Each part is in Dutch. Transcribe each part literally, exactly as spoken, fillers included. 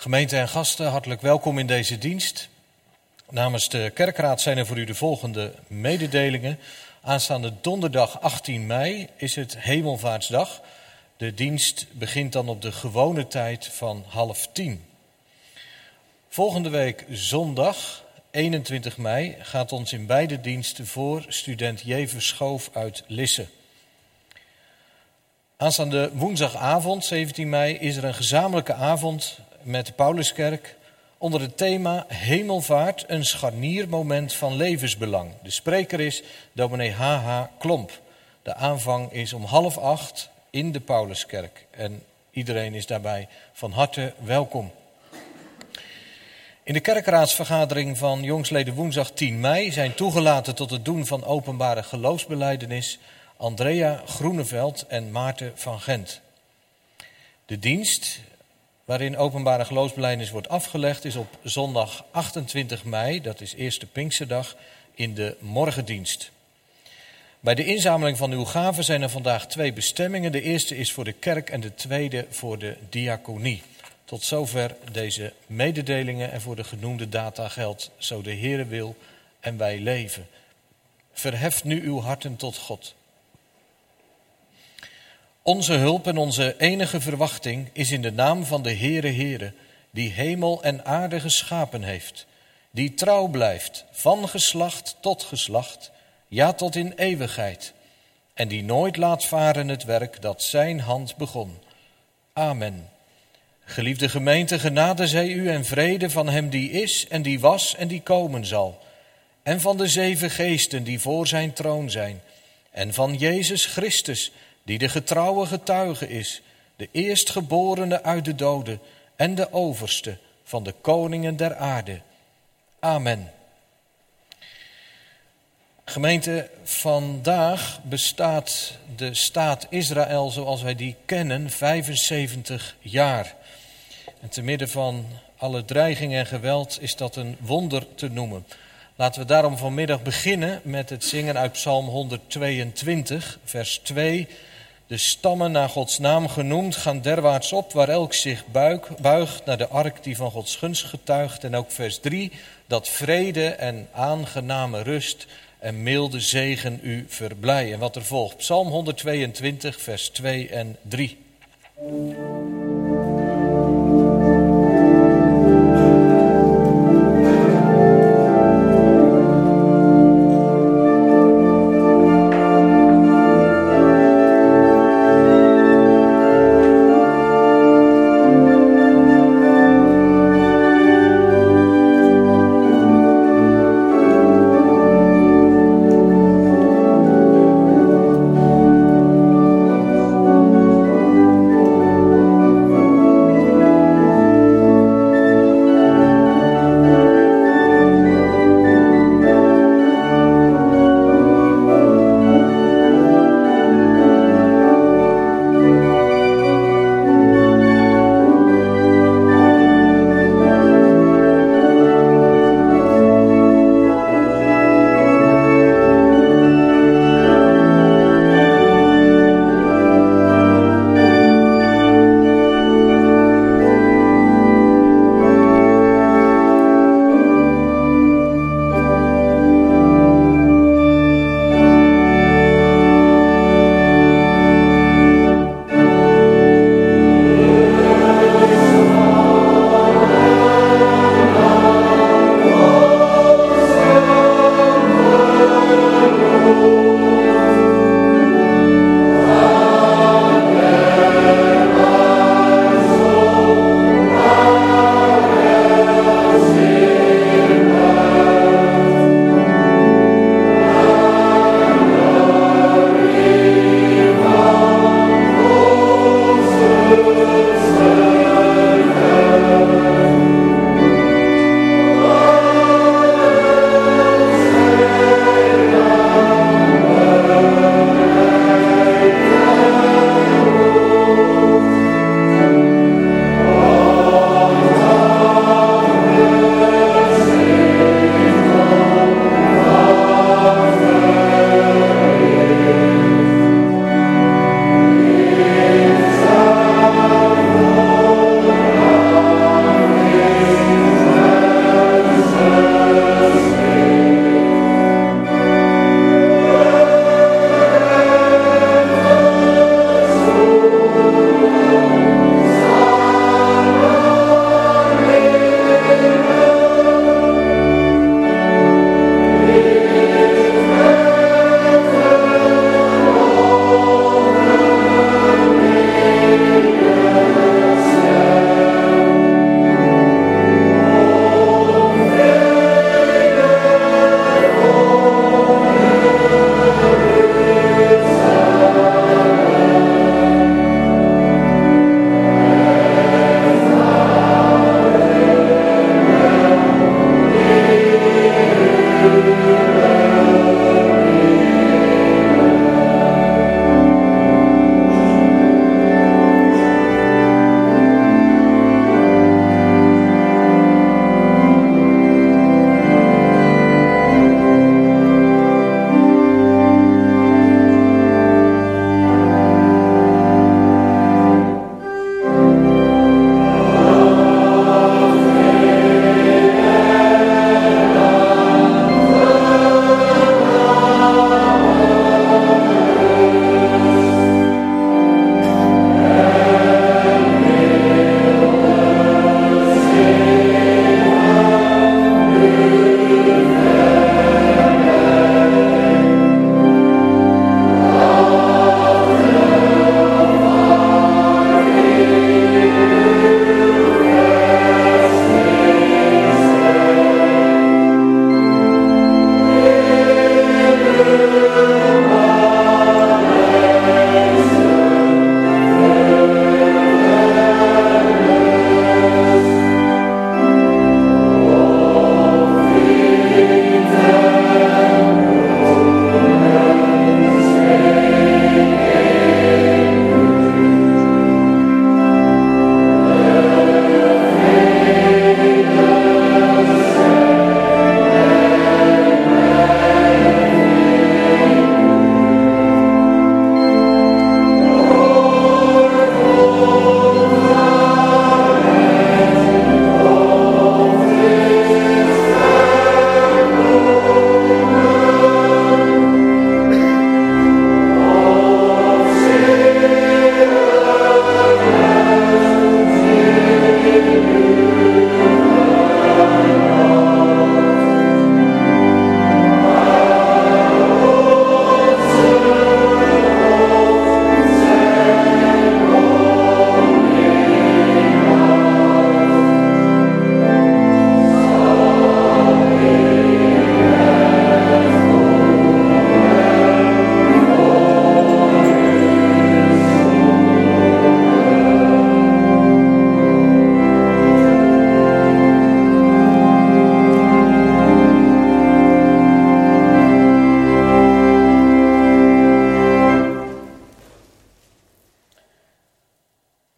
Gemeente en gasten, hartelijk welkom in deze dienst. Namens de kerkraad zijn er voor u de volgende mededelingen. Aanstaande donderdag achttien mei is het Hemelvaartsdag. De dienst begint dan op de gewone tijd van half tien. Volgende week zondag eenentwintig mei gaat ons in beide diensten voor student J. Verschoof uit Lisse. Aanstaande woensdagavond zeventien mei is er een gezamenlijke avond met de Pauluskerk onder het thema Hemelvaart, een scharniermoment van levensbelang. De spreker is dominee H H Klomp. De aanvang is om half acht in de Pauluskerk en iedereen is daarbij van harte welkom. In de kerkraadsvergadering van jongsleden woensdag tien mei zijn toegelaten tot het doen van openbare geloofsbelijdenis Andrea Groeneveld en Maarten van Gent. De dienst waarin openbare geloofsbelijdenis wordt afgelegd is op zondag achtentwintig mei, dat is eerste Pinksterdag, in de morgendienst. Bij de inzameling van uw gaven zijn er vandaag twee bestemmingen. De eerste is voor de kerk en de tweede voor de diaconie. Tot zover deze mededelingen en voor de genoemde data geldt, zo de Heere wil en wij leven. Verheft nu uw harten tot God. Onze hulp en onze enige verwachting is in de naam van de Heere Heere, die hemel en aarde geschapen heeft, die trouw blijft van geslacht tot geslacht, ja tot in eeuwigheid, en die nooit laat varen het werk dat zijn hand begon. Amen. Geliefde gemeente, genade zij u en vrede van hem die is en die was en die komen zal, en van de zeven geesten die voor zijn troon zijn, en van Jezus Christus, die de getrouwe getuige is, de eerstgeborene uit de doden en de overste van de koningen der aarde. Amen. Gemeente, vandaag bestaat de staat Israël zoals wij die kennen vijfenzeventig jaar. En te midden van alle dreiging en geweld is dat een wonder te noemen. Laten we daarom vanmiddag beginnen met het zingen uit Psalm honderdtweeëntwintig, vers twee. De stammen naar Gods naam genoemd gaan derwaarts op, waar elk zich buig, buigt naar de ark die van Gods gunst getuigt. En ook vers drie, dat vrede en aangename rust en milde zegen u verblijen. En wat er volgt, Psalm honderdtweeëntwintig, vers twee en drie.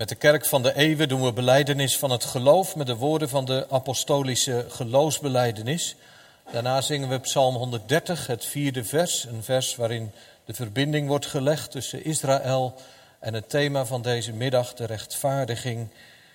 Met de kerk van de eeuwen doen we belijdenis van het geloof met de woorden van de apostolische geloofsbelijdenis. Daarna zingen we Psalm honderddertig, het vierde vers, een vers waarin de verbinding wordt gelegd tussen Israël en het thema van deze middag, de rechtvaardiging.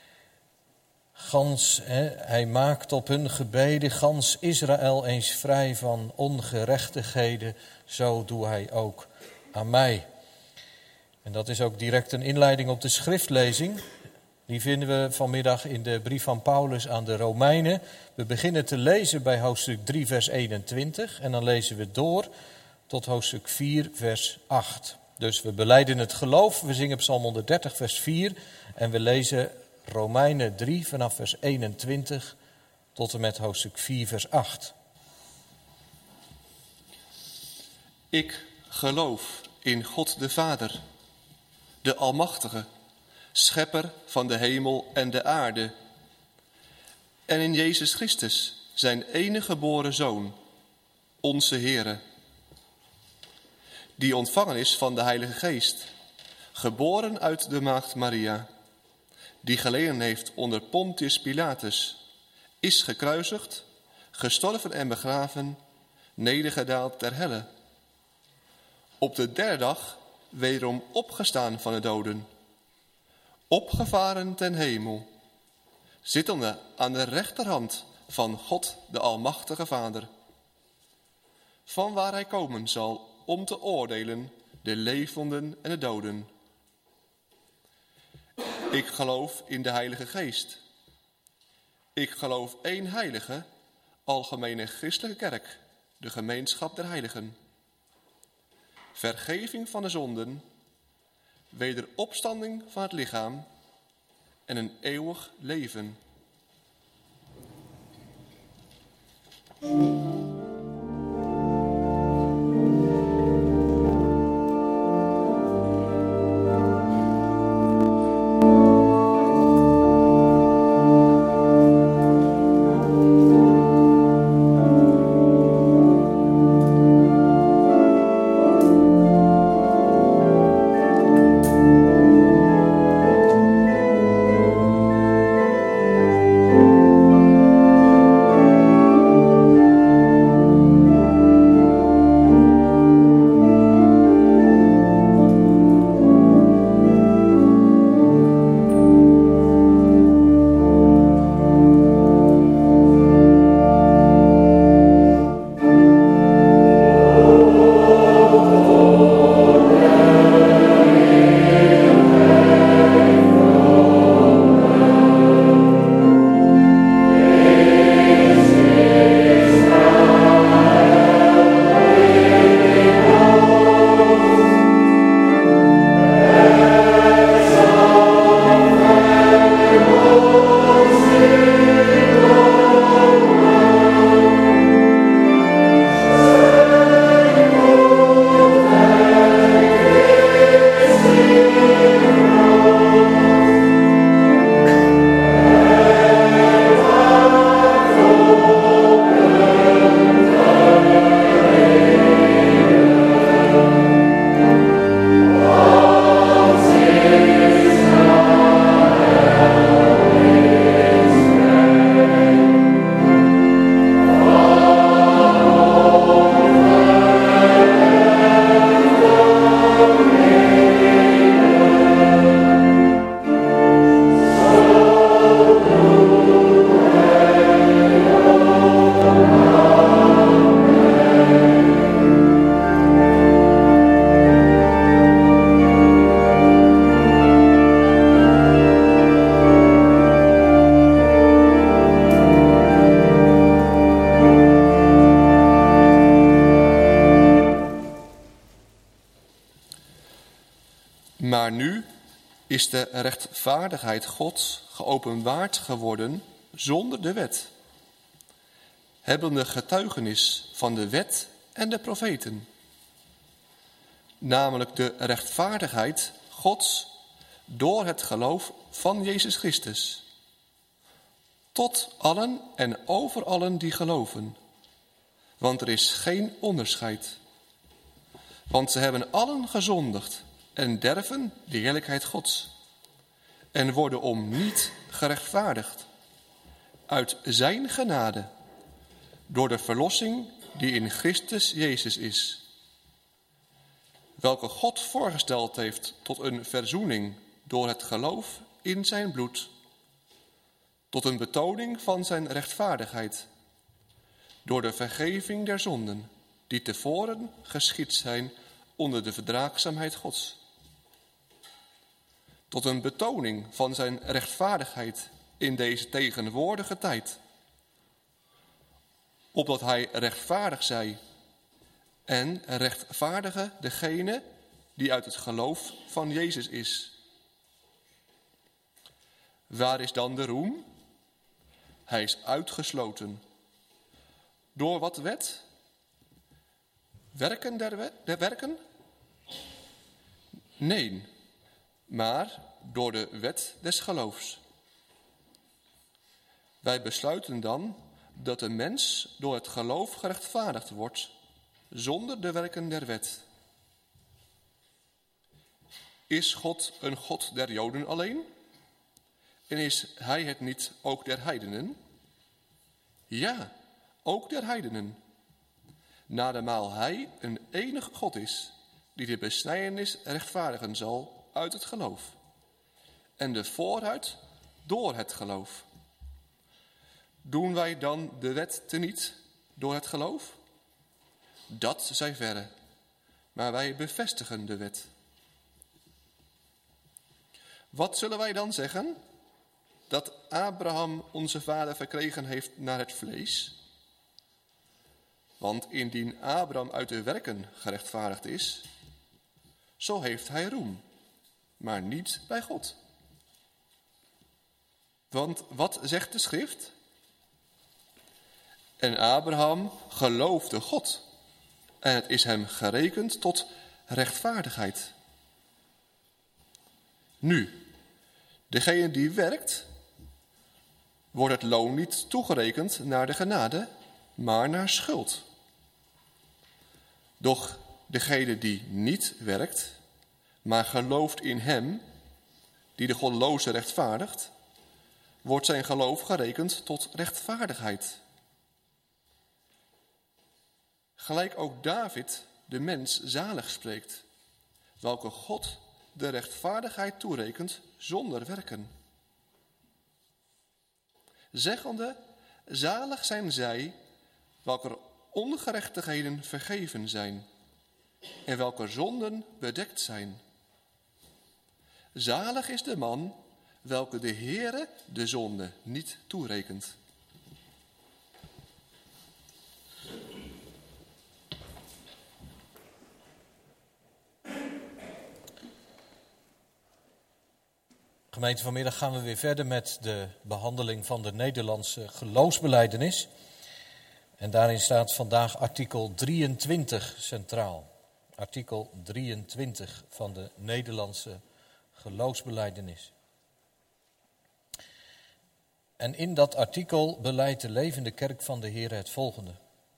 Gans, hè, hij maakt op hun gebeden, gans Israël eens vrij van ongerechtigheden, zo doe hij ook aan mij. En dat is ook direct een inleiding op de schriftlezing. Die vinden we vanmiddag in de brief van Paulus aan de Romeinen. We beginnen te lezen bij hoofdstuk drie, vers eenentwintig. En dan lezen we door tot hoofdstuk vier, vers acht. Dus we belijden het geloof. We zingen Psalm honderddertig, vers vier. En we lezen Romeinen drie vanaf vers eenentwintig tot en met hoofdstuk vier, vers acht. Ik geloof in God de Vader, de Almachtige, schepper van de hemel en de aarde. En in Jezus Christus, zijn enige geboren Zoon, onze Heere, die ontvangen is van de Heilige Geest, geboren uit de maagd Maria, die geleden heeft onder Pontius Pilatus, is gekruisigd, gestorven en begraven, nedergedaald ter helle. Op de derde dag wederom opgestaan van de doden, opgevaren ten hemel, zittende aan de rechterhand van God de Almachtige Vader, van waar hij komen zal om te oordelen de levenden en de doden. Ik geloof in de Heilige Geest. Ik geloof één heilige, algemene christelijke kerk, de gemeenschap der heiligen. Vergeving van de zonden, wederopstanding van het lichaam en een eeuwig leven. Maar nu is de rechtvaardigheid Gods geopenbaard geworden zonder de wet, hebbende getuigenis van de wet en de profeten, namelijk de rechtvaardigheid Gods door het geloof van Jezus Christus, tot allen en over allen die geloven, want er is geen onderscheid. Want ze hebben allen gezondigd en derven de heerlijkheid Gods en worden om niet gerechtvaardigd uit zijn genade door de verlossing die in Christus Jezus is, welke God voorgesteld heeft tot een verzoening door het geloof in zijn bloed, tot een betoning van zijn rechtvaardigheid, door de vergeving der zonden, die tevoren geschied zijn onder de verdraagzaamheid Gods. Tot een betoning van zijn rechtvaardigheid in deze tegenwoordige tijd, opdat hij rechtvaardig zij en rechtvaardige degene die uit het geloof van Jezus is. Waar is dan de roem? Hij is uitgesloten. Door wat wet? Werken der, wet, der werken? Nee, maar door de wet des geloofs. Wij besluiten dan dat de mens door het geloof gerechtvaardigd wordt, zonder de werken der wet. Is God een God der Joden alleen? En is hij het niet ook der heidenen? Ja, ook der heidenen. Nademaal hij een enige God is, die de besnijdenis rechtvaardigen zal uit het geloof. En de vooruit door het geloof. Doen wij dan de wet teniet door het geloof? Dat zij verre, maar wij bevestigen de wet. Wat zullen wij dan zeggen? Dat Abraham onze vader verkregen heeft naar het vlees? Want indien Abraham uit de werken gerechtvaardigd is, zo heeft hij roem, maar niet bij God. Want wat zegt de schrift? En Abraham geloofde God, en het is hem gerekend tot rechtvaardigheid. Nu, degene die werkt, wordt het loon niet toegerekend naar de genade, maar naar schuld. Doch degene die niet werkt, maar gelooft in hem, die de goddeloze rechtvaardigt, wordt zijn geloof gerekend tot rechtvaardigheid. Gelijk ook David de mens zalig spreekt, welke God de rechtvaardigheid toerekent zonder werken. Zeggende, zalig zijn zij, welker ongerechtigheden vergeven zijn en welke zonden bedekt zijn. Zalig is de man, welke de Heere de zonde niet toerekent. Gemeente, vanmiddag gaan we weer verder met de behandeling van de Nederlandse geloofsbelijdenis. En daarin staat vandaag artikel drieëntwintig centraal. Artikel drieëntwintig van de Nederlandse geloofsbelijdenis. En in dat artikel beleidt de levende kerk van de Heer het volgende.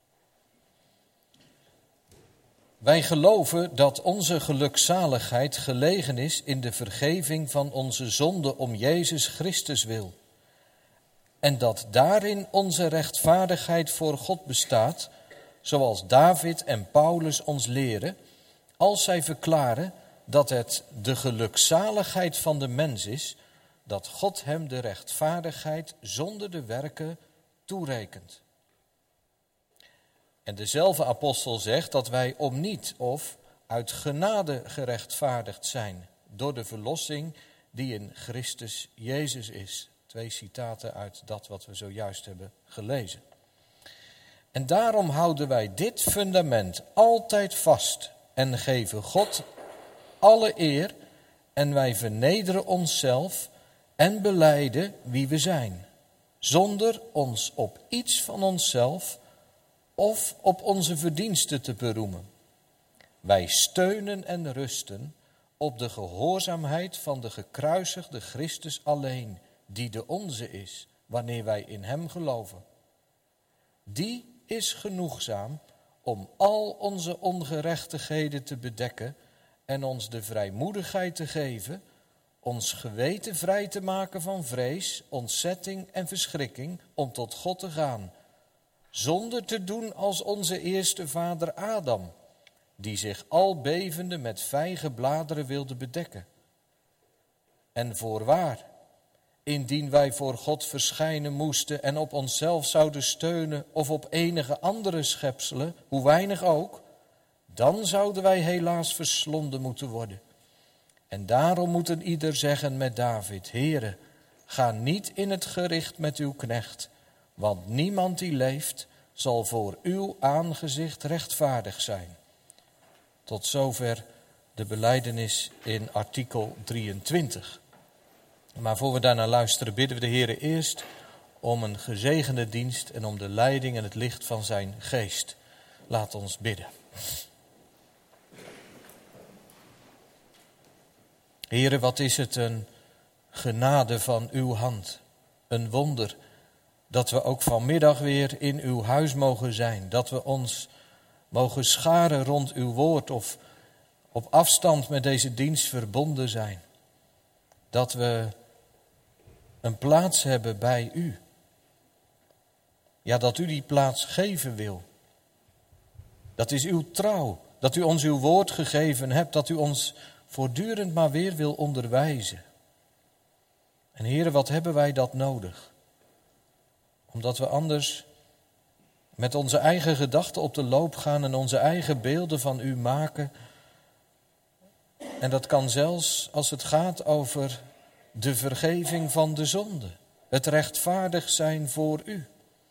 Wij geloven dat onze gelukzaligheid gelegen is in de vergeving van onze zonden om Jezus Christus wil. En dat daarin onze rechtvaardigheid voor God bestaat, zoals David en Paulus ons leren, als zij verklaren dat het de gelukzaligheid van de mens is, dat God hem de rechtvaardigheid zonder de werken toerekent. En dezelfde apostel zegt dat wij om niet of uit genade gerechtvaardigd zijn door de verlossing die in Christus Jezus is. Twee citaten uit dat wat we zojuist hebben gelezen. En daarom houden wij dit fundament altijd vast en geven God alle eer en wij vernederen onszelf en belijden wie we zijn, zonder ons op iets van onszelf of op onze verdiensten te beroemen. Wij steunen en rusten op de gehoorzaamheid van de gekruisigde Christus alleen, die de onze is, wanneer wij in hem geloven. Die is genoegzaam om al onze ongerechtigheden te bedekken en ons de vrijmoedigheid te geven ons geweten vrij te maken van vrees, ontzetting en verschrikking om tot God te gaan, zonder te doen als onze eerste vader Adam, die zich al bevende met vijgenbladeren wilde bedekken. En voorwaar, indien wij voor God verschijnen moesten en op onszelf zouden steunen of op enige andere schepselen, hoe weinig ook, dan zouden wij helaas verslonden moeten worden. En daarom moet een ieder zeggen met David: Heere, ga niet in het gericht met uw knecht, want niemand die leeft zal voor uw aangezicht rechtvaardig zijn. Tot zover de belijdenis in artikel drieëntwintig. Maar voor we daarnaar luisteren, bidden we de Heere eerst om een gezegende dienst en om de leiding en het licht van zijn geest. Laat ons bidden. Heere, wat is het een genade van uw hand, een wonder dat we ook vanmiddag weer in uw huis mogen zijn, dat we ons mogen scharen rond uw woord of op afstand met deze dienst verbonden zijn. Dat we een plaats hebben bij u. Ja, dat u die plaats geven wil. Dat is uw trouw, dat u ons uw woord gegeven hebt, dat u ons voortdurend maar weer wil onderwijzen. En Heere, wat hebben wij dat nodig? Omdat we anders met onze eigen gedachten op de loop gaan en onze eigen beelden van u maken. En dat kan zelfs als het gaat over de vergeving van de zonde, het rechtvaardig zijn voor u.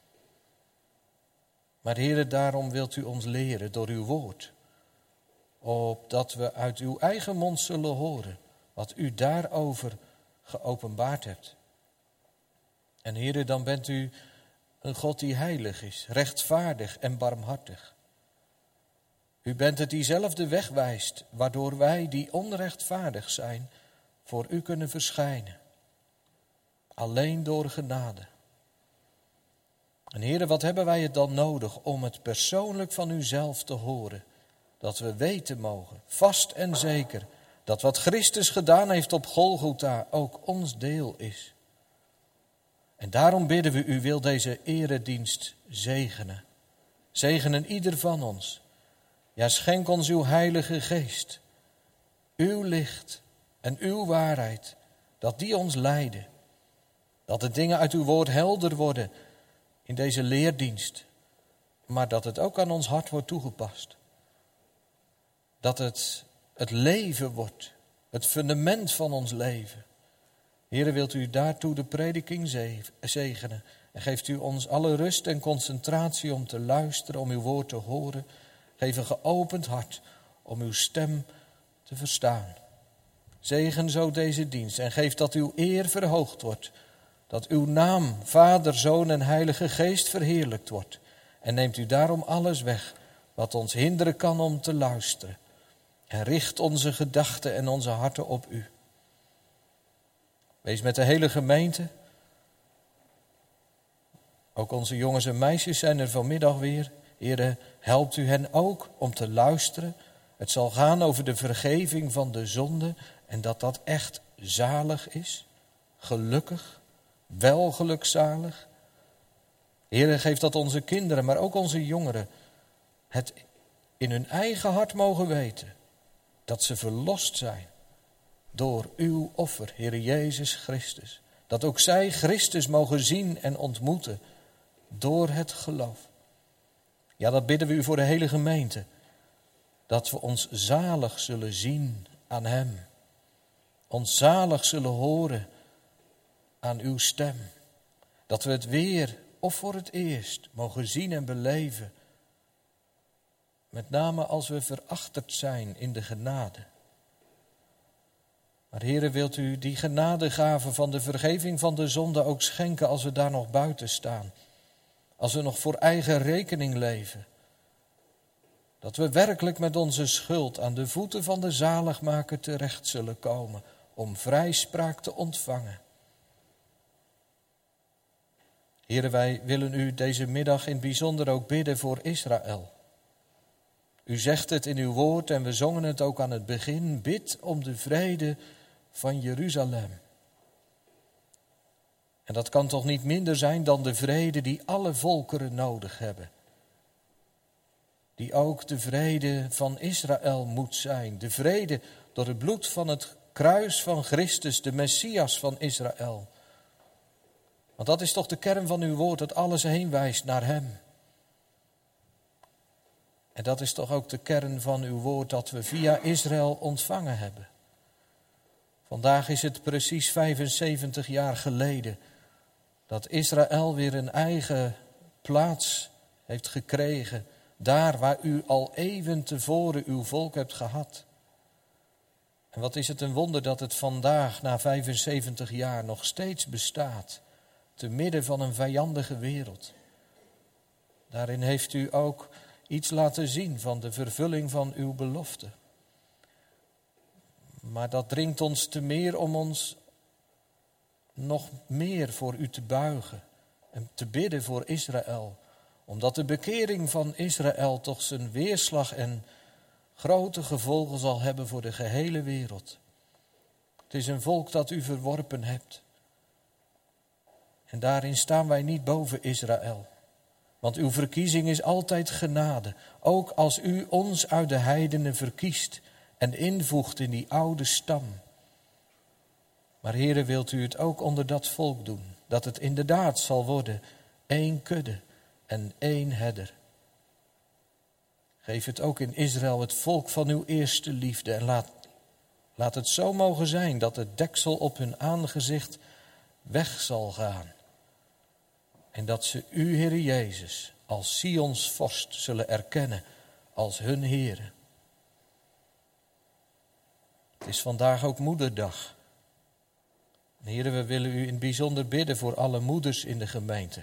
Maar Heere, daarom wilt u ons leren door uw woord, opdat we uit uw eigen mond zullen horen wat u daarover geopenbaard hebt. En Heere, dan bent u een God die heilig is, rechtvaardig en barmhartig. U bent het die zelf de weg wijst, waardoor wij die onrechtvaardig zijn, voor u kunnen verschijnen. Alleen door genade. En Heere, wat hebben wij het dan nodig om het persoonlijk van uzelf te horen? Dat we weten mogen, vast en zeker, dat wat Christus gedaan heeft op Golgotha ook ons deel is. En daarom bidden we, u wil deze eredienst zegenen. Zegenen ieder van ons. Ja, schenk ons uw heilige geest, uw licht en uw waarheid, dat die ons leiden. Dat de dingen uit uw woord helder worden in deze leerdienst, maar dat het ook aan ons hart wordt toegepast. Dat het het leven wordt, het fundament van ons leven. Heere, wilt u daartoe de prediking zegenen en geeft u ons alle rust en concentratie om te luisteren, om uw woord te horen. Geef een geopend hart om uw stem te verstaan. Zegen zo deze dienst en geef dat uw eer verhoogd wordt. Dat uw naam, Vader, Zoon en Heilige Geest verheerlijkt wordt. En neemt u daarom alles weg wat ons hinderen kan om te luisteren. En richt onze gedachten en onze harten op u. Wees met de hele gemeente. Ook onze jongens en meisjes zijn er vanmiddag weer. Heere, helpt u hen ook om te luisteren. Het zal gaan over de vergeving van de zonde en dat dat echt zalig is, gelukkig, wel gelukzalig. Heere, geef dat onze kinderen, maar ook onze jongeren het in hun eigen hart mogen weten. Dat ze verlost zijn door uw offer, Heere Jezus Christus. Dat ook zij Christus mogen zien en ontmoeten door het geloof. Ja, dat bidden we u voor de hele gemeente. Dat we ons zalig zullen zien aan hem. Ons zalig zullen horen aan uw stem. Dat we het weer of voor het eerst mogen zien en beleven. Met name als we verachterd zijn in de genade. Maar Heere, wilt u die genadegave van de vergeving van de zonde ook schenken als we daar nog buiten staan. Als we nog voor eigen rekening leven. Dat we werkelijk met onze schuld aan de voeten van de zaligmaker terecht zullen komen om vrijspraak te ontvangen. Heere, wij willen u deze middag in het bijzonder ook bidden voor Israël. U zegt het in uw woord en we zongen het ook aan het begin. Bid om de vrede van Jeruzalem. En dat kan toch niet minder zijn dan de vrede die alle volkeren nodig hebben. Die ook de vrede van Israël moet zijn. De vrede door het bloed van het kruis van Christus, de Messias van Israël. Want dat is toch de kern van uw woord, dat alles heen wijst naar hem. En dat is toch ook de kern van uw woord dat we via Israël ontvangen hebben. Vandaag is het precies vijfenzeventig jaar geleden dat Israël weer een eigen plaats heeft gekregen. Daar waar u al eeuwen tevoren uw volk hebt gehad. En wat is het een wonder dat het vandaag na vijfenzeventig jaar nog steeds bestaat. Te midden van een vijandige wereld. Daarin heeft u ook iets laten zien van de vervulling van uw belofte. Maar dat dringt ons te meer om ons nog meer voor u te buigen en te bidden voor Israël. Omdat de bekering van Israël toch zijn weerslag en grote gevolgen zal hebben voor de gehele wereld. Het is een volk dat u verworpen hebt. En daarin staan wij niet boven Israël. Want uw verkiezing is altijd genade. Ook als u ons uit de heidenen verkiest en invoegt in die oude stam. Maar Heere, wilt u het ook onder dat volk doen. Dat het inderdaad zal worden één kudde en één herder. Geef het ook in Israël het volk van uw eerste liefde. En laat, laat het zo mogen zijn dat het deksel op hun aangezicht weg zal gaan. En dat ze u, Heere Jezus, als Sions vorst zullen erkennen als hun Heere. Het is vandaag ook moederdag. Heere, we willen u in het bijzonder bidden voor alle moeders in de gemeente.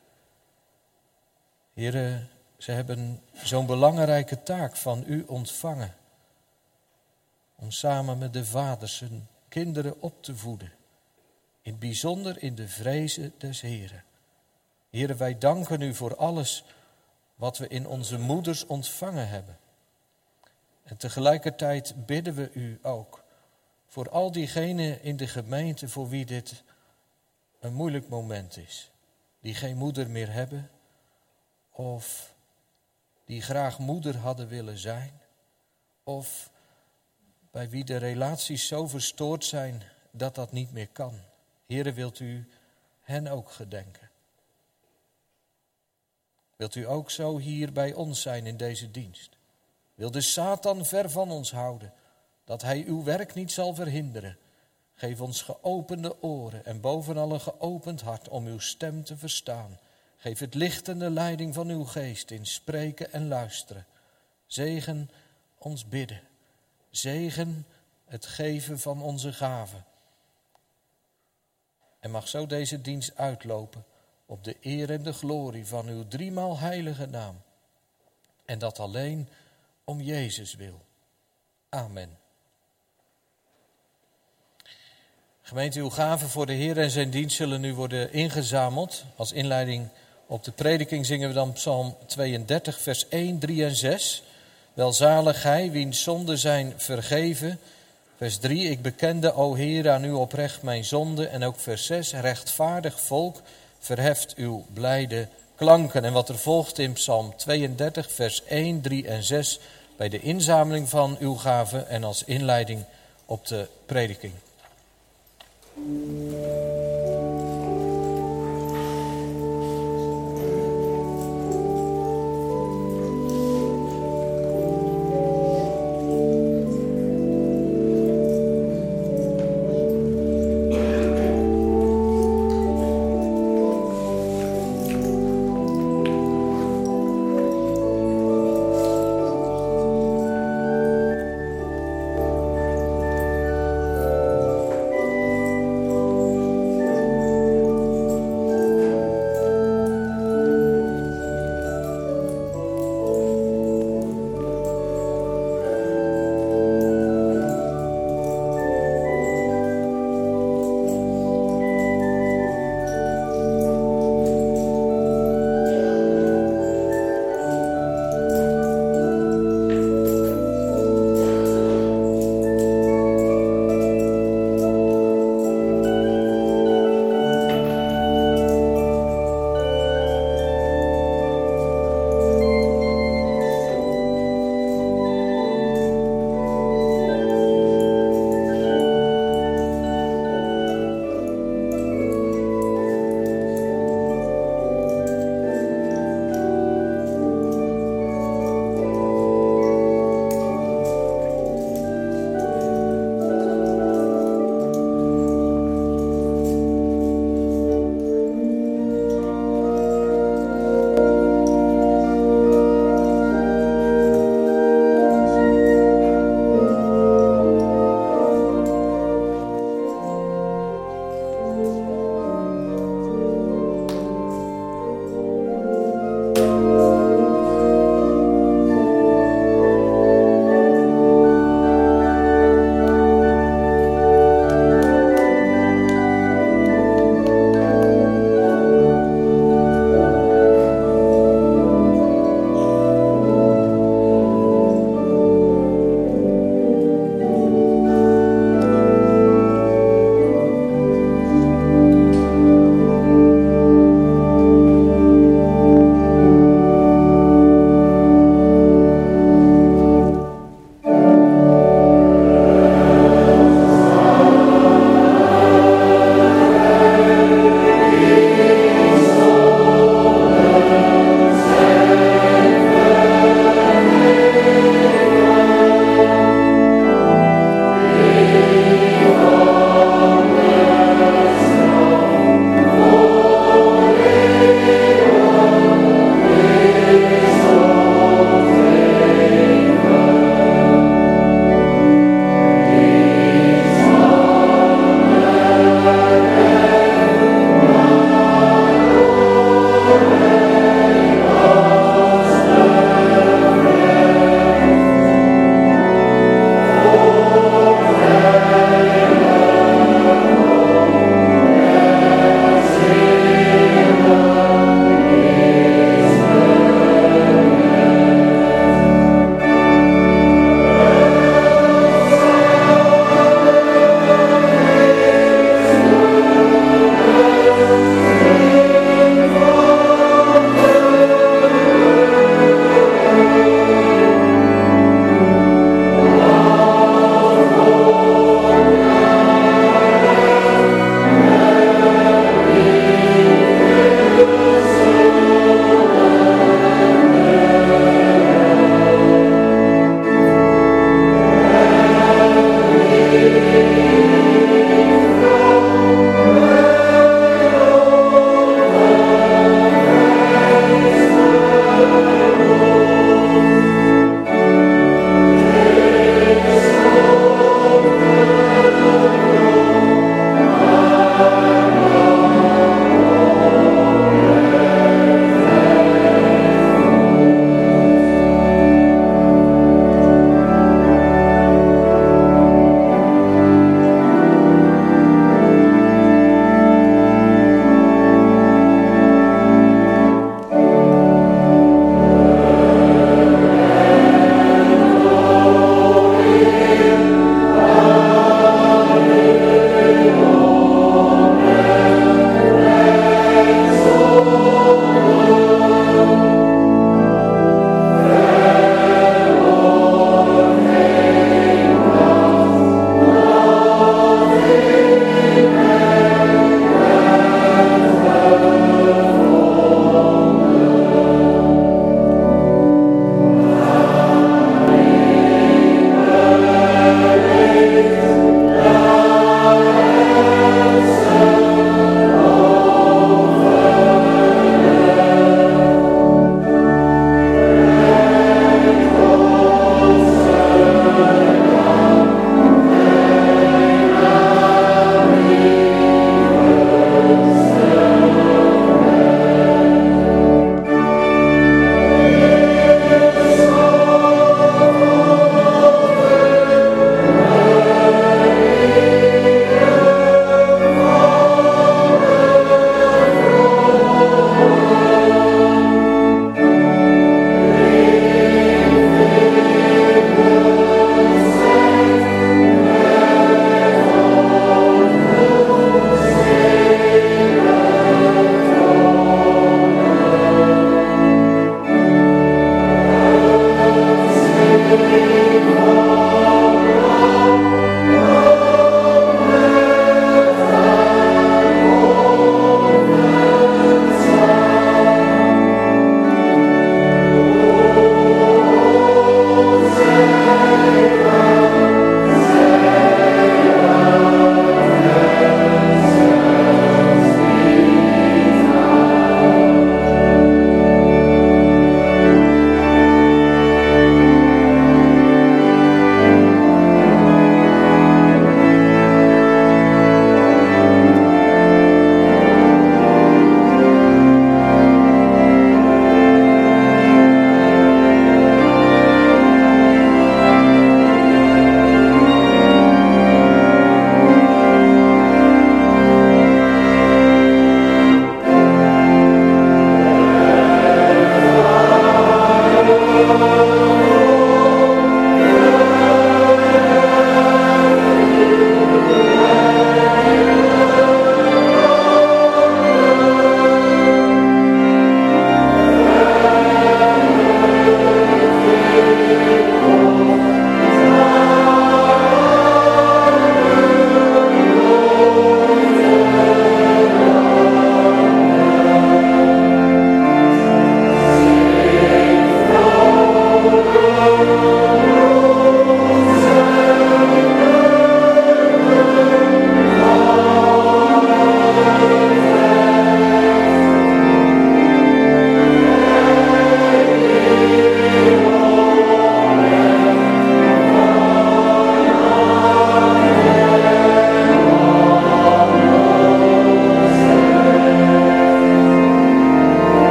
Heere, ze hebben zo'n belangrijke taak van u ontvangen. Om samen met de vaders hun kinderen op te voeden. In het bijzonder in de vrezen des Heeren. Heere, wij danken u voor alles wat we in onze moeders ontvangen hebben. En tegelijkertijd bidden we u ook voor al diegenen in de gemeente voor wie dit een moeilijk moment is. Die geen moeder meer hebben of die graag moeder hadden willen zijn. Of bij wie de relaties zo verstoord zijn dat dat niet meer kan. Heere, wilt u hen ook gedenken? Wilt u ook zo hier bij ons zijn in deze dienst? Wil de Satan ver van ons houden, dat hij uw werk niet zal verhinderen. Geef ons geopende oren en bovenal een geopend hart om uw stem te verstaan. Geef het licht en de leiding van uw geest in spreken en luisteren. Zegen ons bidden. Zegen het geven van onze gaven. En mag zo deze dienst uitlopen op de eer en de glorie van uw driemaal heilige naam. En dat alleen om Jezus wil. Amen. Gemeente, uw gaven voor de Heer en zijn dienst zullen nu worden ingezameld. Als inleiding op de prediking zingen we dan Psalm tweeëndertig, vers één, drie en zes. Welzalig gij, wiens zonden zijn vergeven. Vers drie, ik bekende, o Heer, aan u oprecht mijn zonde. En ook vers zes, rechtvaardig volk, verheft uw blijde klanken. En wat er volgt in Psalm tweeëndertig, vers één, drie en zes... bij de inzameling van uw gaven en als inleiding op de prediking.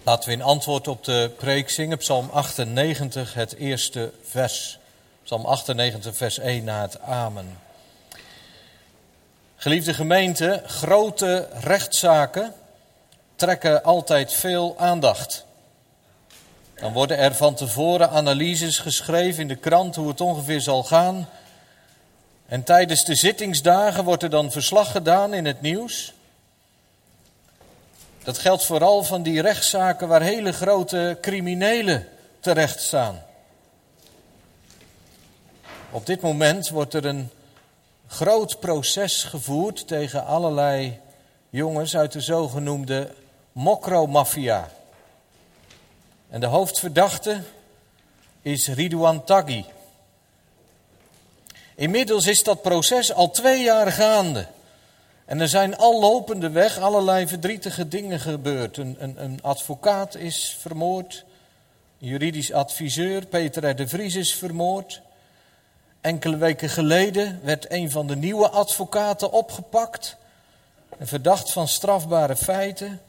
Laten we in antwoord op de preek zingen, Psalm achtennegentig, het eerste vers. Psalm achtennegentig, vers één na het amen. Geliefde gemeente, grote rechtszaken trekken altijd veel aandacht. Dan worden er van tevoren analyses geschreven in de krant hoe het ongeveer zal gaan. En tijdens de zittingsdagen wordt er dan verslag gedaan in het nieuws. Dat geldt vooral van die rechtszaken waar hele grote criminelen terecht staan. Op dit moment wordt er een groot proces gevoerd tegen allerlei jongens uit de zogenoemde mokromafia. En de hoofdverdachte is Ridouan Taghi. Inmiddels is dat proces al twee jaar gaande. En er zijn al lopende weg allerlei verdrietige dingen gebeurd. Een, een, een advocaat is vermoord. Een juridisch adviseur, Peter R. de Vries, is vermoord. Enkele weken geleden werd een van de nieuwe advocaten opgepakt. En verdacht van strafbare feiten.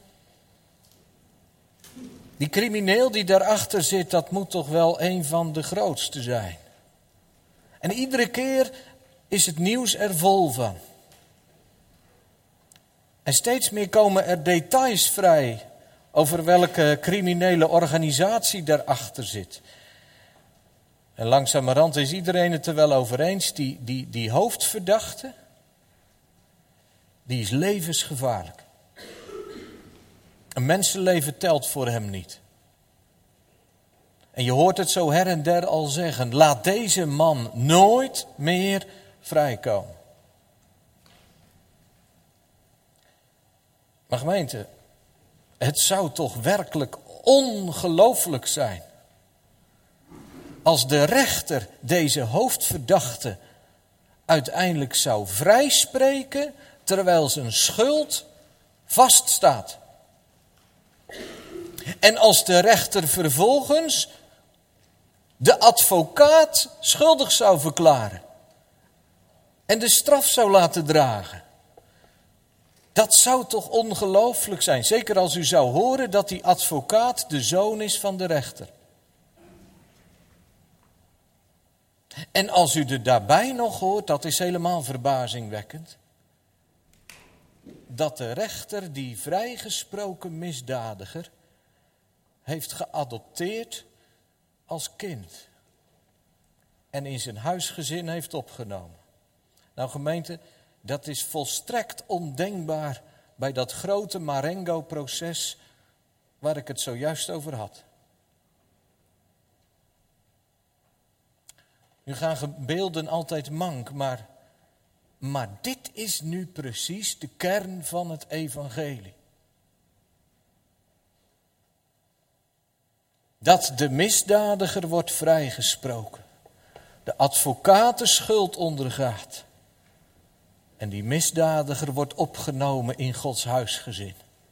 Die crimineel die daarachter zit, dat moet toch wel een van de grootste zijn. En iedere keer is het nieuws er vol van. En steeds meer komen er details vrij over welke criminele organisatie daarachter zit. En langzamerhand is iedereen het er wel over eens, die, die, die hoofdverdachte, die is levensgevaarlijk. Een mensenleven telt voor hem niet. En je hoort het zo her en der al zeggen, laat deze man nooit meer vrijkomen. Maar gemeente, het zou toch werkelijk ongelooflijk zijn als de rechter deze hoofdverdachte uiteindelijk zou vrijspreken terwijl zijn schuld vaststaat. En als de rechter vervolgens de advocaat schuldig zou verklaren en de straf zou laten dragen. Dat zou toch ongelooflijk zijn. Zeker als u zou horen dat die advocaat de zoon is van de rechter. En als u er daarbij nog hoort, dat is helemaal verbazingwekkend, dat de rechter die vrijgesproken misdadiger heeft geadopteerd als kind. En in zijn huisgezin heeft opgenomen. Nou gemeente, dat is volstrekt ondenkbaar bij dat grote Marengo-proces waar ik het zojuist over had. Nu gaan beelden altijd mank, maar, maar dit is nu precies de kern van het evangelie. Dat de misdadiger wordt vrijgesproken, de advocaat de schuld ondergaat. En die misdadiger wordt opgenomen in Gods huisgezin.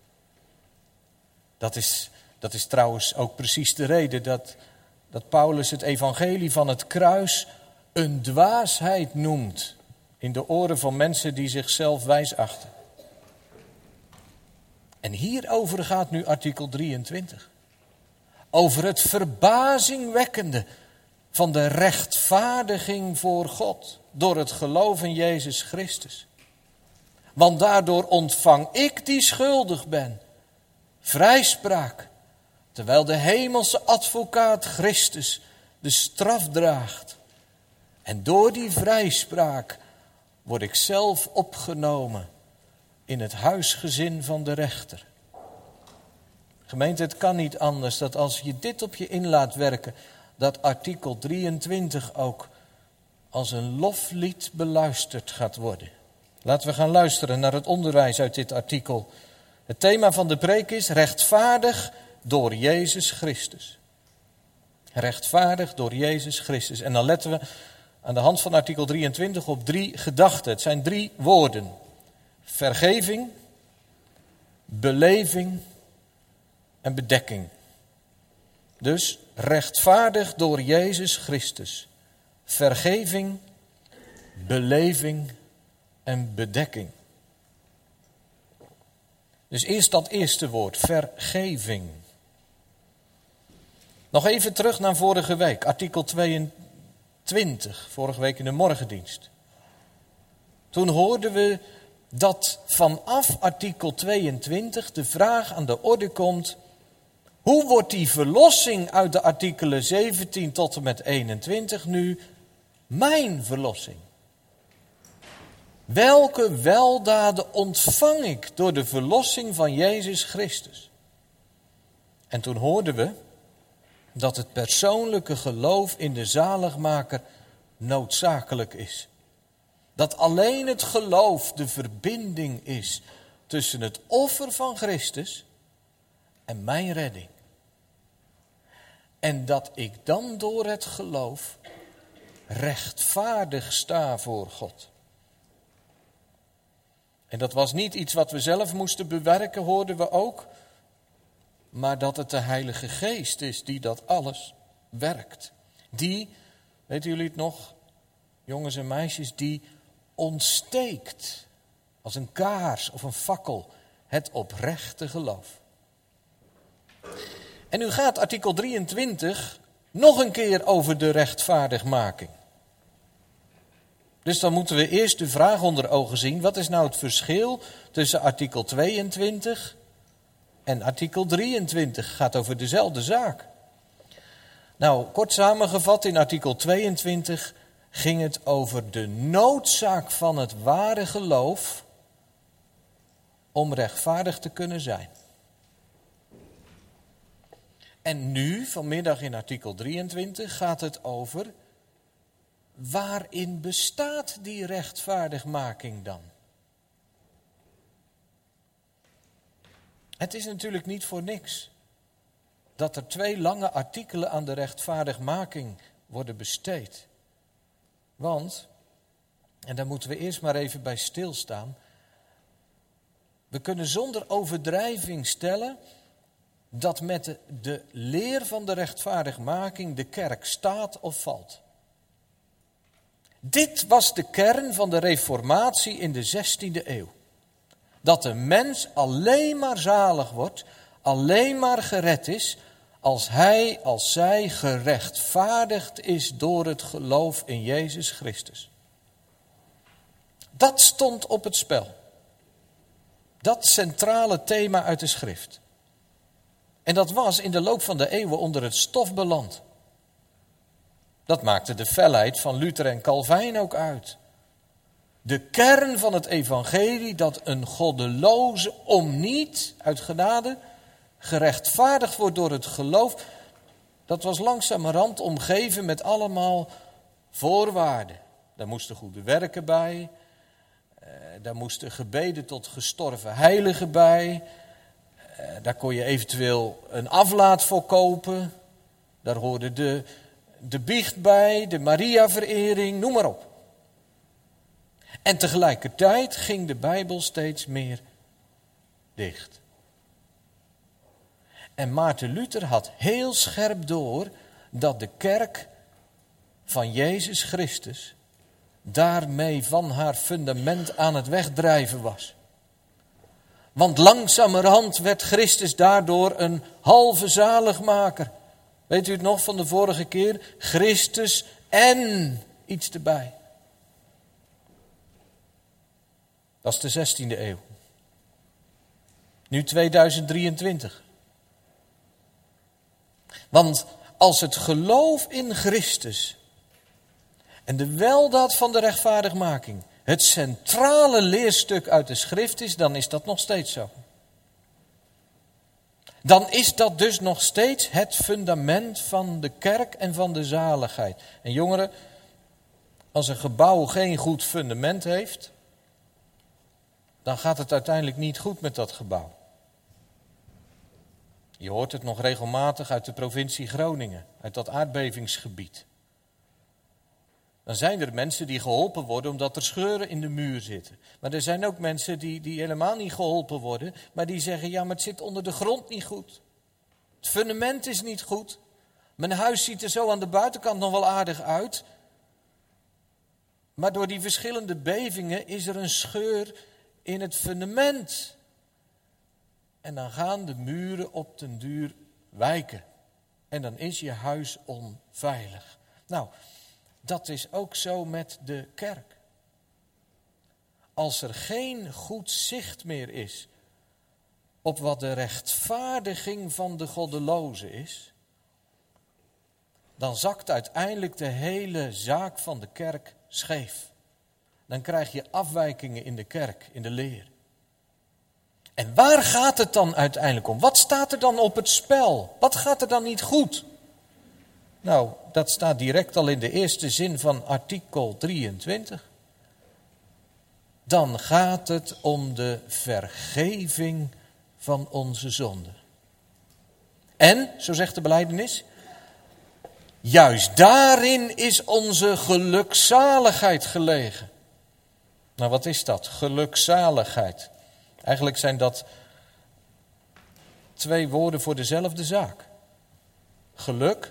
Dat is, dat is trouwens ook precies de reden dat, dat Paulus het evangelie van het kruis een dwaasheid noemt in de oren van mensen die zichzelf wijs achten. En hierover gaat nu artikel drieëntwintig. Over het verbazingwekkende van de rechtvaardiging voor God door het geloof in Jezus Christus. Want daardoor ontvang ik die schuldig ben vrijspraak, terwijl de hemelse advocaat Christus de straf draagt. En door die vrijspraak word ik zelf opgenomen in het huisgezin van de rechter. Gemeente, het kan niet anders dat als je dit op je in laat werken, dat artikel drieëntwintig ook als een loflied beluisterd gaat worden. Laten we gaan luisteren naar het onderwijs uit dit artikel. Het thema van de preek is rechtvaardig door Jezus Christus. Rechtvaardig door Jezus Christus. En dan letten we aan de hand van artikel drieëntwintig op drie gedachten. Het zijn drie woorden. Vergeving, beleving en bedekking. Dus rechtvaardig door Jezus Christus. Vergeving, beleving en bedekking. Dus eerst dat eerste woord, vergeving. Nog even terug naar vorige week, artikel tweeëntwintig, vorige week in de morgendienst. Toen hoorden we dat vanaf artikel tweeëntwintig de vraag aan de orde komt: hoe wordt die verlossing uit de artikelen zeventien tot en met eenentwintig nu mijn verlossing? Welke weldaden ontvang ik door de verlossing van Jezus Christus? En toen hoorden we dat het persoonlijke geloof in de zaligmaker noodzakelijk is. Dat alleen het geloof de verbinding is tussen het offer van Christus en mijn redding. En dat ik dan door het geloof rechtvaardig sta voor God. En dat was niet iets wat we zelf moesten bewerken, hoorden we ook. Maar dat het de Heilige Geest is die dat alles werkt. Die, weten jullie het nog, jongens en meisjes, die ontsteekt als een kaars of een fakkel het oprechte geloof. En nu gaat artikel drieëntwintig nog een keer over de rechtvaardigmaking. Dus dan moeten we eerst de vraag onder ogen zien: wat is nou het verschil tussen artikel tweeëntwintig en artikel drieëntwintig? Gaat over dezelfde zaak. Nou, kort samengevat, in artikel tweeëntwintig ging het over de noodzaak van het ware geloof om rechtvaardig te kunnen zijn. En nu, vanmiddag in artikel drieëntwintig, gaat het over: waarin bestaat die rechtvaardigmaking dan? Het is natuurlijk niet voor niks dat er twee lange artikelen aan de rechtvaardigmaking worden besteed. Want, en daar moeten we eerst maar even bij stilstaan, we kunnen zonder overdrijving stellen dat met de, de leer van de rechtvaardigmaking de kerk staat of valt. Dit was de kern van de reformatie in de zestiende eeuw. Dat de mens alleen maar zalig wordt, alleen maar gered is, als hij, als zij gerechtvaardigd is door het geloof in Jezus Christus. Dat stond op het spel. Dat centrale thema uit de schrift. En dat was in de loop van de eeuwen onder het stof beland. Dat maakte de felheid van Luther en Calvijn ook uit. De kern van het evangelie, dat een goddeloze om niet uit genade gerechtvaardigd wordt door het geloof, dat was langzamerhand omgeven met allemaal voorwaarden. Daar moesten goede werken bij, eh, daar moesten gebeden tot gestorven heiligen bij, eh, daar kon je eventueel een aflaat voor kopen, daar hoorde de, de biecht bij, de Maria-verering, noem maar op. En tegelijkertijd ging de Bijbel steeds meer dicht. En Maarten Luther had heel scherp door dat de kerk van Jezus Christus daarmee van haar fundament aan het wegdrijven was. Want langzamerhand werd Christus daardoor een halve zaligmaker. Weet u het nog van de vorige keer? Christus en iets erbij. Dat is de zestiende eeuw. Nu tweeduizend drieëntwintig. Want als het geloof in Christus en de weldaad van de rechtvaardigmaking het centrale leerstuk uit de schrift is, dan is dat nog steeds zo. Dan is dat dus nog steeds het fundament van de kerk en van de zaligheid. En jongeren, als een gebouw geen goed fundament heeft, dan gaat het uiteindelijk niet goed met dat gebouw. Je hoort het nog regelmatig uit de provincie Groningen, uit dat aardbevingsgebied. Dan zijn er mensen die geholpen worden omdat er scheuren in de muur zitten. Maar er zijn ook mensen die, die helemaal niet geholpen worden, maar die zeggen: ja, maar het zit onder de grond niet goed. Het fundament is niet goed. Mijn huis ziet er zo aan de buitenkant nog wel aardig uit. Maar door die verschillende bevingen is er een scheur in het fundament. En dan gaan de muren op den duur wijken. En dan is je huis onveilig. Nou, dat is ook zo met de kerk. Als er geen goed zicht meer is op wat de rechtvaardiging van de goddeloze is, dan zakt uiteindelijk de hele zaak van de kerk scheef. Dan krijg je afwijkingen in de kerk, in de leer. En waar gaat het dan uiteindelijk om? Wat staat er dan op het spel? Wat gaat er dan niet goed? Nou, dat staat direct al in de eerste zin van artikel drieëntwintig. Dan gaat het om de vergeving van onze zonden. En, zo zegt de belijdenis, juist daarin is onze gelukzaligheid gelegen. Nou, wat is dat? Gelukzaligheid. Eigenlijk zijn dat twee woorden voor dezelfde zaak. Geluk,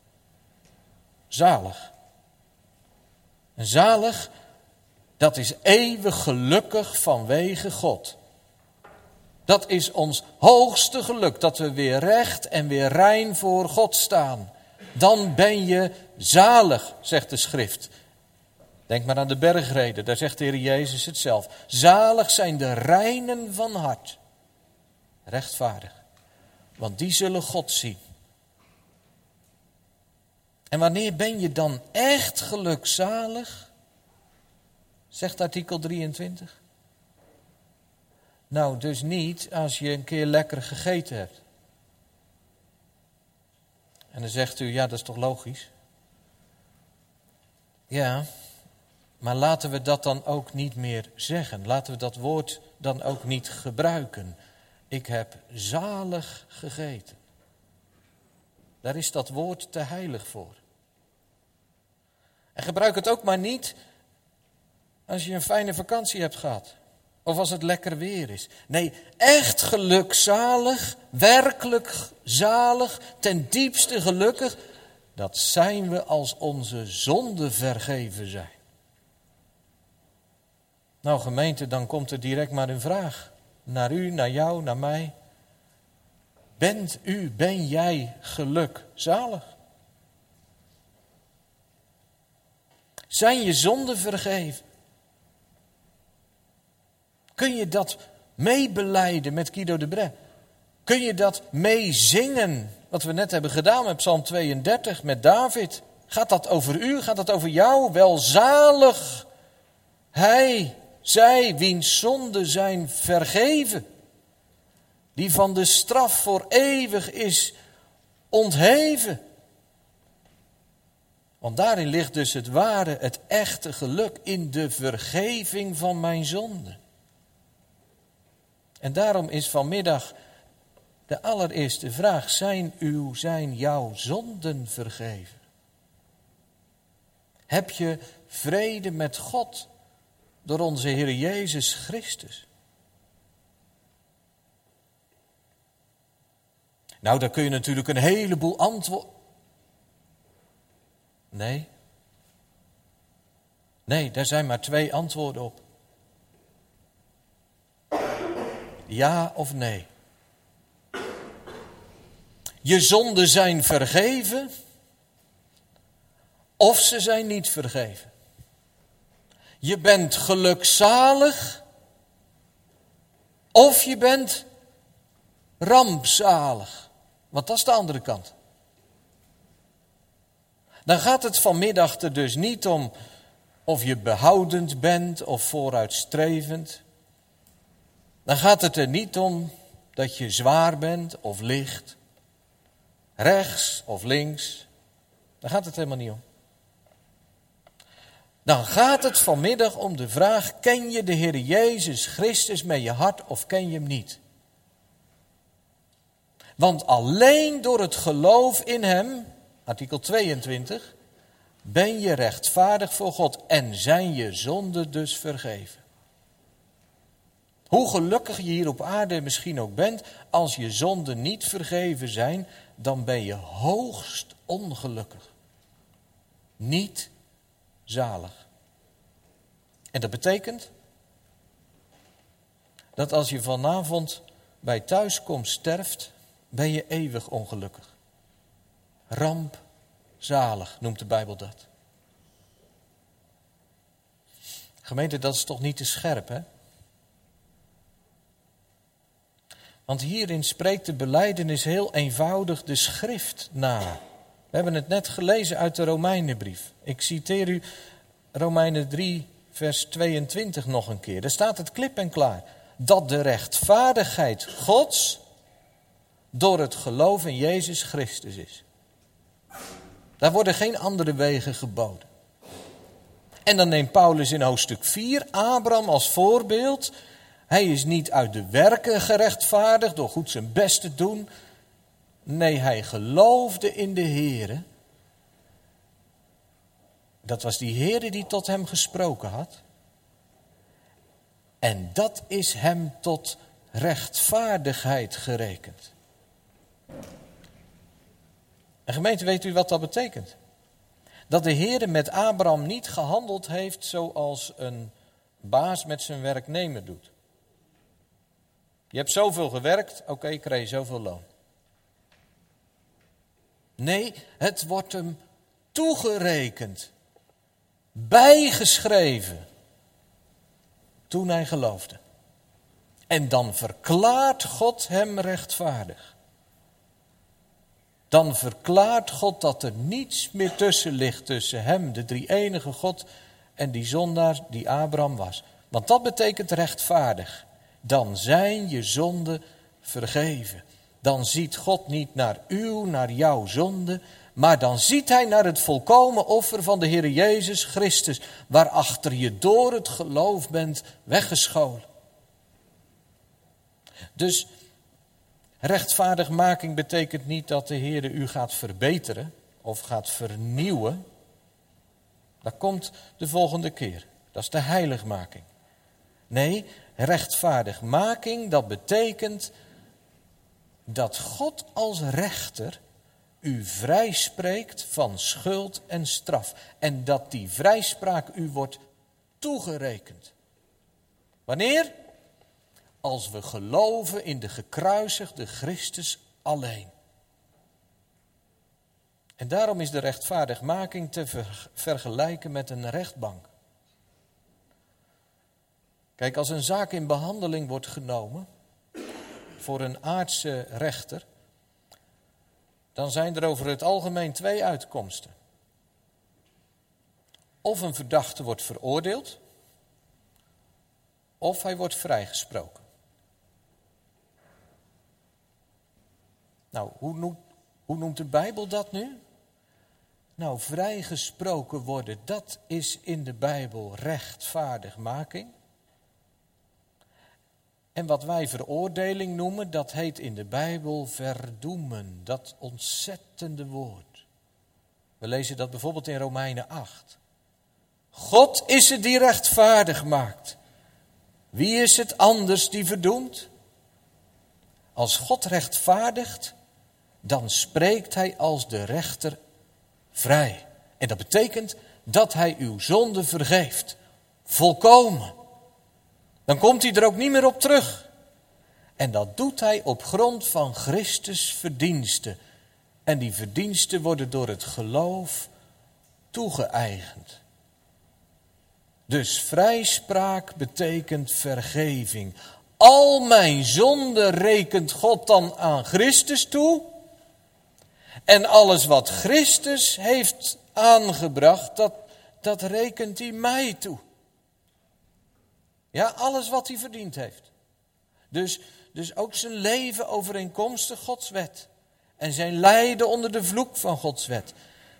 zalig. En zalig, dat is eeuwig gelukkig vanwege God. Dat is ons hoogste geluk, dat we weer recht en weer rein voor God staan. Dan ben je zalig, zegt de schrift. Denk maar aan de bergreden, daar zegt de Heer Jezus het zelf. Zalig zijn de reinen van hart. Rechtvaardig, want die zullen God zien. En wanneer ben je dan echt gelukzalig? Zegt artikel drieëntwintig. Nou, dus niet als je een keer lekker gegeten hebt. En dan zegt u, ja, dat is toch logisch? Ja, maar laten we dat dan ook niet meer zeggen. Laten we dat woord dan ook niet gebruiken. Ik heb zalig gegeten. Daar is dat woord te heilig voor. En gebruik het ook maar niet als je een fijne vakantie hebt gehad. Of als het lekker weer is. Nee, echt gelukzalig, werkelijk zalig, ten diepste gelukkig. Dat zijn we als onze zonden vergeven zijn. Nou gemeente, dan komt er direct maar een vraag. Naar u, naar jou, naar mij. Bent u, ben jij gelukzalig? Zijn je zonden vergeven? Kun je dat meebelijden met Guido de Brès? Kun je dat meezingen, wat we net hebben gedaan met Psalm tweeëndertig, met David? Gaat dat over u? Gaat dat over jou? Welzalig hij, zij, wiens zonden zijn vergeven. Die van de straf voor eeuwig is ontheven. Want daarin ligt dus het ware, het echte geluk in de vergeving van mijn zonden. En daarom is vanmiddag de allereerste vraag, zijn uw, zijn jouw zonden vergeven? Heb je vrede met God door onze Heer Jezus Christus? Nou, daar kun je natuurlijk een heleboel antwoorden. Nee. Nee, daar zijn maar twee antwoorden op. Ja of nee. Je zonden zijn vergeven, of ze zijn niet vergeven. Je bent gelukzalig, of je bent rampzalig. Want dat is de andere kant. Dan gaat het vanmiddag er dus niet om of je behoudend bent of vooruitstrevend. Dan gaat het er niet om dat je zwaar bent of licht, rechts of links. Daar gaat het helemaal niet om. Dan gaat het vanmiddag om de vraag, ken je de Heer Jezus Christus met je hart of ken je hem niet? Want alleen door het geloof in hem, artikel tweeëntwintig, ben je rechtvaardig voor God en zijn je zonden dus vergeven. Hoe gelukkig je hier op aarde misschien ook bent, als je zonden niet vergeven zijn, dan ben je hoogst ongelukkig. Niet zalig. En dat betekent dat als je vanavond bij thuiskomst sterft, ben je eeuwig ongelukkig. rampzalig, noemt de Bijbel dat. Gemeente, dat is toch niet te scherp, hè? Want hierin spreekt de belijdenis heel eenvoudig de schrift na. We hebben het net gelezen uit de Romeinenbrief. Ik citeer u Romeinen drie, vers tweeëntwintig nog een keer. Daar staat het klip en klaar. Dat de rechtvaardigheid Gods door het geloof in Jezus Christus is. Daar worden geen andere wegen geboden. En dan neemt Paulus in hoofdstuk vier Abraham als voorbeeld. Hij is niet uit de werken gerechtvaardigd door goed zijn best te doen. Nee, hij geloofde in de Heere. Dat was die Heere die tot hem gesproken had. En dat is hem tot rechtvaardigheid gerekend. En gemeente, weet u wat dat betekent? Dat de Heere met Abraham niet gehandeld heeft zoals een baas met zijn werknemer doet. Je hebt zoveel gewerkt, oké, okay, krijg je zoveel loon. Nee, het wordt hem toegerekend, bijgeschreven, toen hij geloofde. En dan verklaart God hem rechtvaardig. Dan verklaart God dat er niets meer tussen ligt tussen hem, de drie-enige God, en die zondaar die Abraham was. Want dat betekent rechtvaardig. Dan zijn je zonden vergeven. Dan ziet God niet naar uw, naar jouw zonde, maar dan ziet hij naar het volkomen offer van de Heer Jezus Christus, waarachter je door het geloof bent weggescholen. Dus rechtvaardigmaking betekent niet dat de Heer u gaat verbeteren of gaat vernieuwen. Dat komt de volgende keer. Dat is de heiligmaking. Nee, rechtvaardigmaking, dat betekent dat God als rechter u vrijspreekt van schuld en straf. En dat die vrijspraak u wordt toegerekend. Wanneer? Als we geloven in de gekruisigde Christus alleen. En daarom is de rechtvaardigmaking te ver- vergelijken met een rechtbank. Kijk, als een zaak in behandeling wordt genomen voor een aardse rechter, dan zijn er over het algemeen twee uitkomsten. Of een verdachte wordt veroordeeld, of hij wordt vrijgesproken. Nou, hoe noemt, hoe noemt de Bijbel dat nu? Nou, vrijgesproken worden, dat is in de Bijbel rechtvaardigmaking. En wat wij veroordeling noemen, dat heet in de Bijbel verdoemen. Dat ontzettende woord. We lezen dat bijvoorbeeld in Romeinen acht. God is het die rechtvaardig maakt. Wie is het anders die verdoemt? Als God rechtvaardigt, dan spreekt hij als de rechter vrij. En dat betekent dat hij uw zonde vergeeft. Volkomen. Dan komt hij er ook niet meer op terug. En dat doet hij op grond van Christus' verdiensten. En die verdiensten worden door het geloof toegeëigend. Dus vrijspraak betekent vergeving. Al mijn zonden rekent God dan aan Christus toe. En alles wat Christus heeft aangebracht, dat, dat rekent hij mij toe. Ja, alles wat hij verdiend heeft. Dus, dus ook zijn leven overeenkomstig Gods wet. En zijn lijden onder de vloek van Gods wet.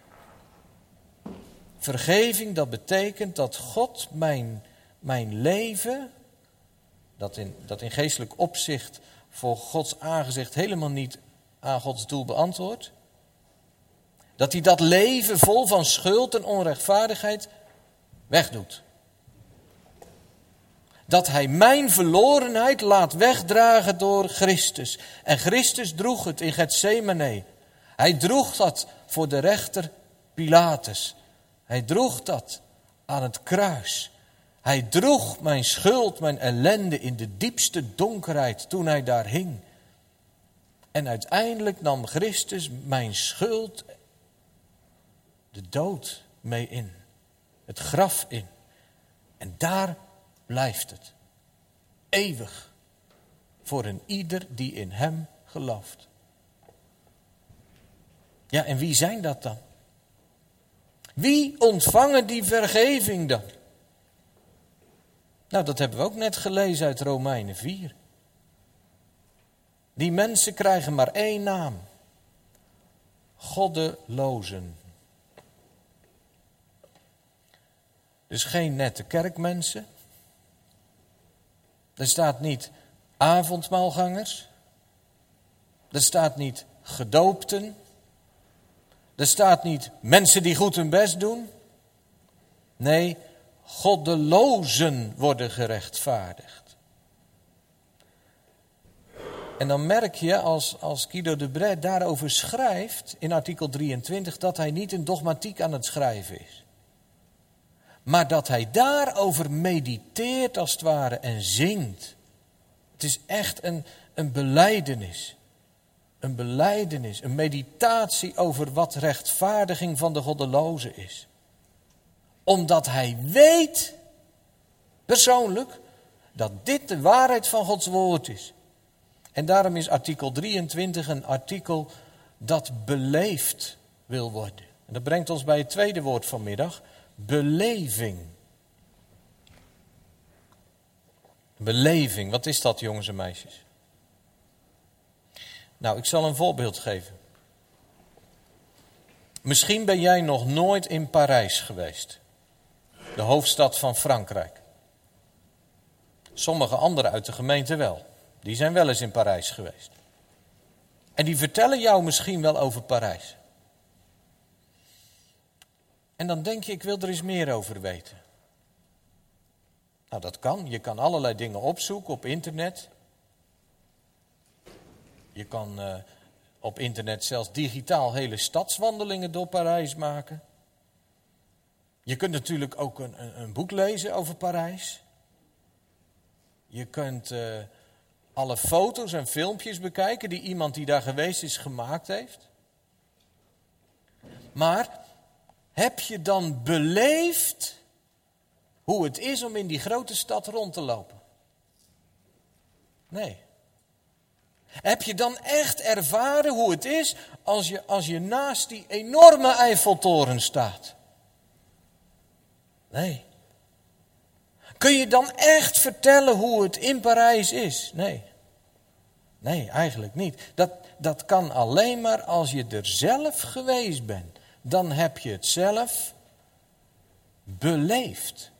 Vergeving, dat betekent dat God mijn, mijn leven, dat in, dat in geestelijk opzicht voor Gods aangezicht helemaal niet aan Gods doel beantwoordt. Dat hij dat leven vol van schuld en onrechtvaardigheid wegdoet. Dat hij mijn verlorenheid laat wegdragen door Christus. En Christus droeg het in Getsemane. Hij droeg dat voor de rechter Pilatus. Hij droeg dat aan het kruis. Hij droeg mijn schuld, mijn ellende in de diepste donkerheid toen hij daar hing. En uiteindelijk nam Christus mijn schuld de dood mee in. Het graf in. En daar blijft het. Eeuwig. Voor een ieder die in hem gelooft. Ja, en wie zijn dat dan? Wie ontvangen die vergeving dan? Nou, dat hebben we ook net gelezen uit Romeinen vier. Die mensen krijgen maar één naam. Goddelozen. Dus geen nette kerkmensen. Er staat niet avondmaalgangers. Er staat niet gedoopten. Er staat niet mensen die goed hun best doen. Nee, goddelozen worden gerechtvaardigd. En dan merk je als, als Guido de Brès daarover schrijft in artikel drieëntwintig dat hij niet in dogmatiek aan het schrijven is. Maar dat hij daarover mediteert als het ware en zingt. Het is echt een, een belijdenis. Een belijdenis, een meditatie over wat rechtvaardiging van de goddeloze is. Omdat hij weet, persoonlijk, dat dit de waarheid van Gods woord is. En daarom is artikel drieëntwintig een artikel dat beleefd wil worden. En dat brengt ons bij het tweede woord vanmiddag, beleving. Beleving, wat is dat, jongens en meisjes? Nou, ik zal een voorbeeld geven. Misschien ben jij nog nooit in Parijs geweest. De hoofdstad van Frankrijk. Sommige anderen uit de gemeente wel. Die zijn wel eens in Parijs geweest. En die vertellen jou misschien wel over Parijs. En dan denk je, ik wil er eens meer over weten. Nou, dat kan. Je kan allerlei dingen opzoeken op internet. Je kan uh, op internet zelfs digitaal hele stadswandelingen door Parijs maken. Je kunt natuurlijk ook een, een, een boek lezen over Parijs. Je kunt uh, alle foto's en filmpjes bekijken die iemand die daar geweest is gemaakt heeft. Maar heb je dan beleefd hoe het is om in die grote stad rond te lopen? Nee. Heb je dan echt ervaren hoe het is als je, als je naast die enorme Eiffeltoren staat? Nee. Kun je dan echt vertellen hoe het in Parijs is? Nee. Nee, eigenlijk niet. Dat, dat kan alleen maar als je er zelf geweest bent. Dan heb je het zelf beleefd.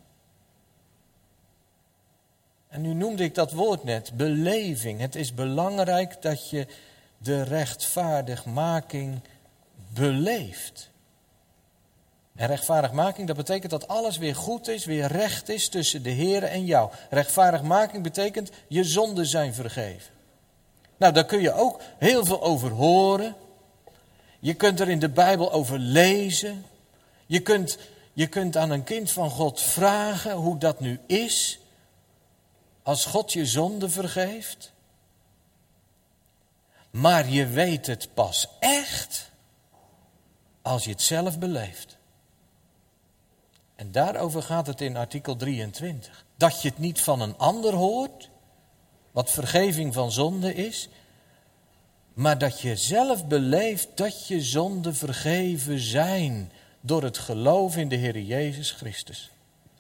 En nu noemde ik dat woord net, beleving. Het is belangrijk dat je de rechtvaardigmaking beleeft. En rechtvaardigmaking, dat betekent dat alles weer goed is, weer recht is tussen de Heer en jou. Rechtvaardigmaking betekent je zonden zijn vergeven. Nou, daar kun je ook heel veel over horen. Je kunt er in de Bijbel over lezen. Je kunt, je kunt aan een kind van God vragen hoe dat nu is. Als God je zonde vergeeft. Maar je weet het pas echt als je het zelf beleeft. En daarover gaat het in artikel drieëntwintig. Dat je het niet van een ander hoort, wat vergeving van zonde is, maar dat je zelf beleeft dat je zonden vergeven zijn door het geloof in de Heer Jezus Christus.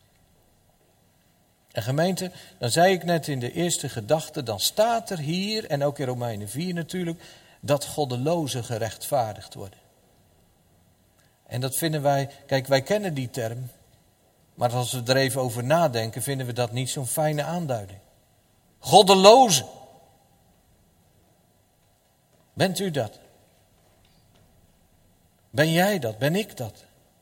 En gemeente, dan zei ik net in de eerste gedachte, dan staat er hier, en ook in Romeinen vier natuurlijk, dat goddelozen gerechtvaardigd worden. En dat vinden wij, kijk, wij kennen die term, maar als we er even over nadenken, vinden we dat niet zo'n fijne aanduiding. Goddelozen. Bent u dat? Ben jij dat? Ben ik dat?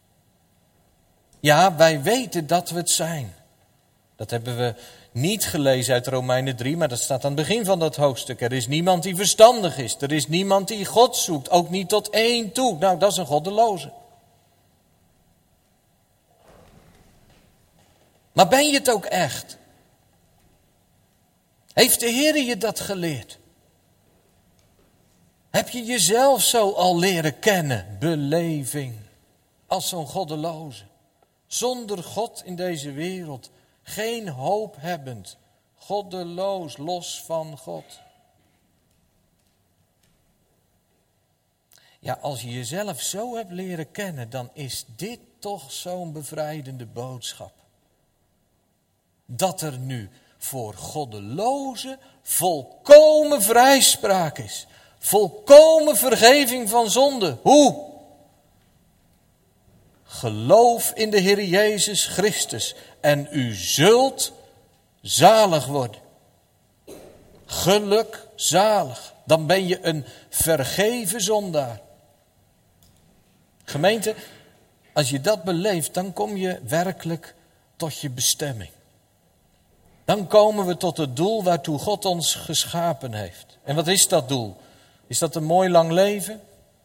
Ja, wij weten dat we het zijn. Dat hebben we niet gelezen uit Romeinen drie, maar dat staat aan het begin van dat hoofdstuk. Er is niemand die verstandig is. Er is niemand die God zoekt. Ook niet tot één toe. Nou, dat is een goddeloze. Maar ben je het ook echt? Heeft de Heer je dat geleerd? Heb je jezelf zo al leren kennen? Beleving. als zo'n goddeloze. Zonder God in deze wereld, geen hoop hebbend, goddeloos, los van God. Ja, als je jezelf zo hebt leren kennen, dan is dit toch zo'n bevrijdende boodschap. Dat er nu voor goddelozen volkomen vrijspraak is. Volkomen vergeving van zonde. Hoe? Geloof in de Heer Jezus Christus en u zult zalig worden. Geluk, zalig. Dan ben je een vergeven zondaar. Gemeente, als je dat beleeft, dan kom je werkelijk tot je bestemming. Dan komen we tot het doel waartoe God ons geschapen heeft. En wat is dat doel? Is dat een mooi lang leven?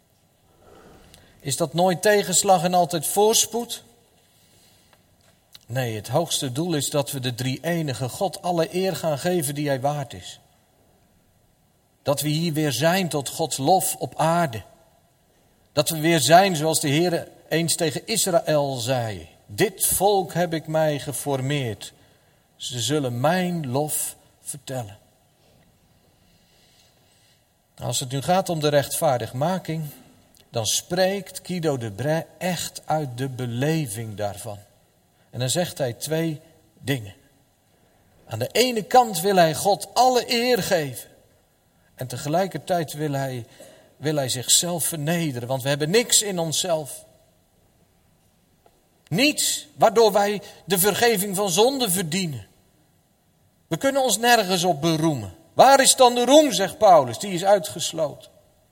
Is dat nooit tegenslag en altijd voorspoed? Nee, het hoogste doel is dat we de drie-enige God alle eer gaan geven die hij waard is. Dat we hier weer zijn tot Gods lof op aarde. Dat we weer zijn zoals de Heer eens tegen Israël zei. Dit volk heb ik mij geformeerd. Ze zullen mijn lof vertellen. Als het nu gaat om de rechtvaardigmaking, dan spreekt Guido de Brès echt uit de beleving daarvan. En dan zegt hij twee dingen. Aan de ene kant wil hij God alle eer geven. En tegelijkertijd wil hij, wil hij zichzelf vernederen, want we hebben niks in onszelf. Niets waardoor wij de vergeving van zonde verdienen. We kunnen ons nergens op beroemen. Waar is dan de roem, zegt Paulus, die is uitgesloten.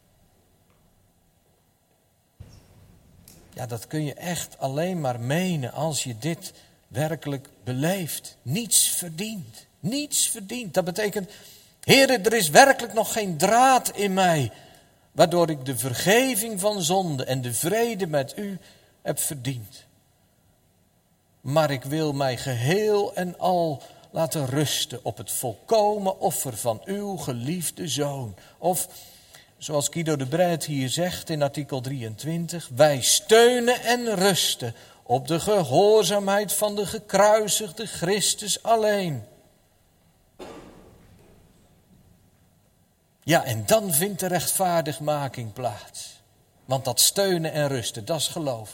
Ja, dat kun je echt alleen maar menen als je dit werkelijk beleeft. Niets verdient. Niets verdient. Dat betekent, Heere, er is werkelijk nog geen draad in mij, waardoor ik de vergeving van zonde en de vrede met u heb verdiend. Maar ik wil mij geheel en al laten rusten op het volkomen offer van uw geliefde Zoon. Of, zoals Guido de Brès het hier zegt in artikel drieëntwintig, wij steunen en rusten op de gehoorzaamheid van de gekruisigde Christus alleen. Ja, en dan vindt de rechtvaardigmaking plaats. Want dat steunen en rusten, dat is geloof.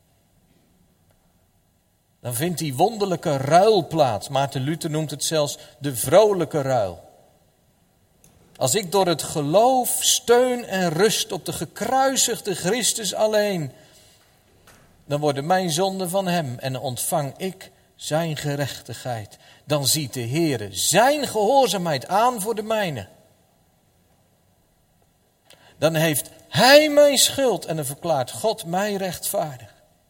Dan vindt die wonderlijke ruil plaats. Maarten Luther noemt het zelfs de vrolijke ruil. Als ik door het geloof steun en rust op de gekruisigde Christus alleen, dan worden mijn zonden van hem en ontvang ik zijn gerechtigheid. Dan ziet de Heere zijn gehoorzaamheid aan voor de mijne. Dan heeft hij mijn schuld en dan verklaart God mij rechtvaardig.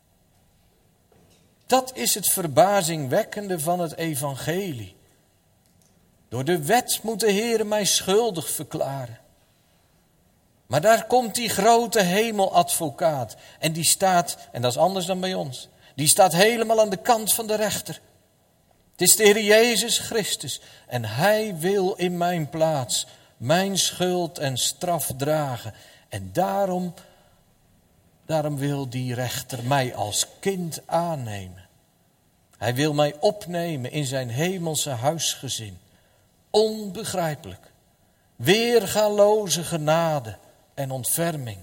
Dat is het verbazingwekkende van het evangelie. Door de wet moet de Heere mij schuldig verklaren. Maar daar komt die grote hemeladvocaat. En die staat, en dat is anders dan bij ons, die staat helemaal aan de kant van de rechter. Het is de Heer Jezus Christus. En hij wil in mijn plaats mijn schuld en straf dragen. En daarom, daarom wil die rechter mij als kind aannemen. Hij wil mij opnemen in zijn hemelse huisgezin. Onbegrijpelijk. Weergaloze genade en ontferming.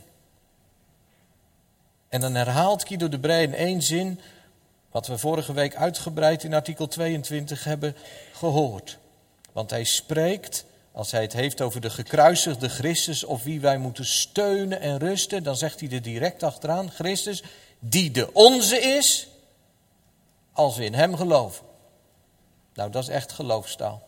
En dan herhaalt Guido de Brès in één zin wat we vorige week uitgebreid in artikel tweeëntwintig hebben gehoord. Want hij spreekt, als hij het heeft over de gekruisigde Christus, of wie wij moeten steunen en rusten, dan zegt hij er direct achteraan, Christus, die de onze is, als we in hem geloven. Nou, dat is echt geloofstaal.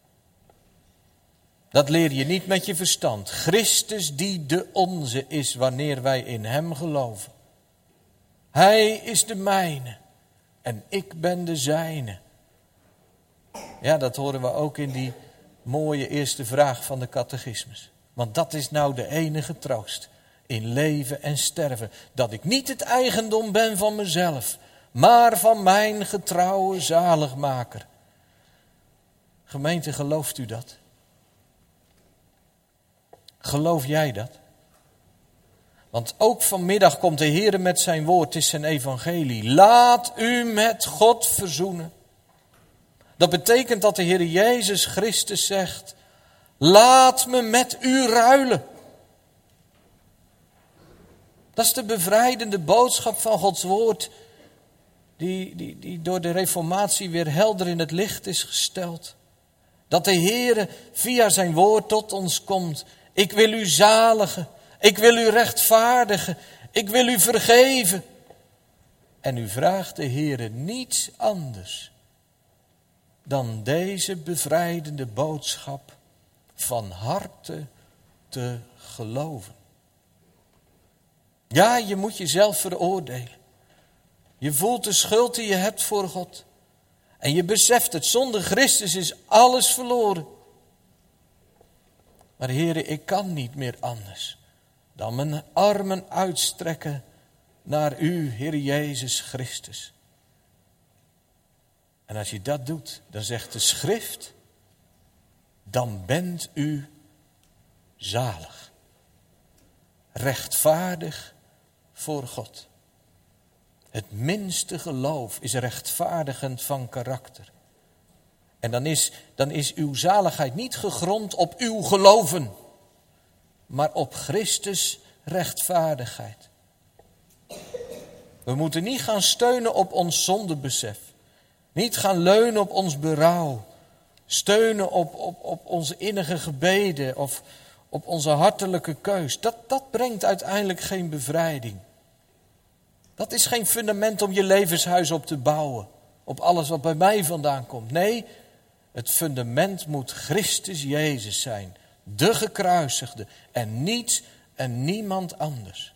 Dat leer je niet met je verstand. Christus die de onze is wanneer wij in hem geloven. Hij is de mijne en ik ben de zijne. Ja, dat horen we ook in die mooie eerste vraag van de catechismus. Want dat is nou de enige troost in leven en sterven. Dat ik niet het eigendom ben van mezelf, maar van mijn getrouwe zaligmaker. Gemeente, gelooft u dat? Geloof jij dat? Want ook vanmiddag komt de Heer met zijn woord, het is zijn evangelie. Laat u met God verzoenen. Dat betekent dat de Heer Jezus Christus zegt, laat me met u ruilen. Dat is de bevrijdende boodschap van Gods woord, die, die, die door de reformatie weer helder in het licht is gesteld. Dat de Heer via zijn woord tot ons komt. Ik wil u zaligen, ik wil u rechtvaardigen, ik wil u vergeven. En u vraagt de Heer niets anders dan deze bevrijdende boodschap van harte te geloven. Ja, je moet jezelf veroordelen. Je voelt de schuld die je hebt voor God. En je beseft het, zonder Christus is alles verloren. Maar Heere, ik kan niet meer anders dan mijn armen uitstrekken naar u, Heer Jezus Christus. En als je dat doet, dan zegt de schrift, dan bent u zalig. Rechtvaardig voor God. Het minste geloof is rechtvaardigend van karakter. En dan is, dan is uw zaligheid niet gegrond op uw geloven, maar op Christus rechtvaardigheid. We moeten niet gaan steunen op ons zondebesef. Niet gaan leunen op ons berouw. Steunen op, op, op onze innige gebeden of op onze hartelijke keus. Dat, dat brengt uiteindelijk geen bevrijding. Dat is geen fundament om je levenshuis op te bouwen. Op alles wat bij mij vandaan komt. Nee, het fundament moet Christus Jezus zijn. De gekruisigde. En niets en niemand anders.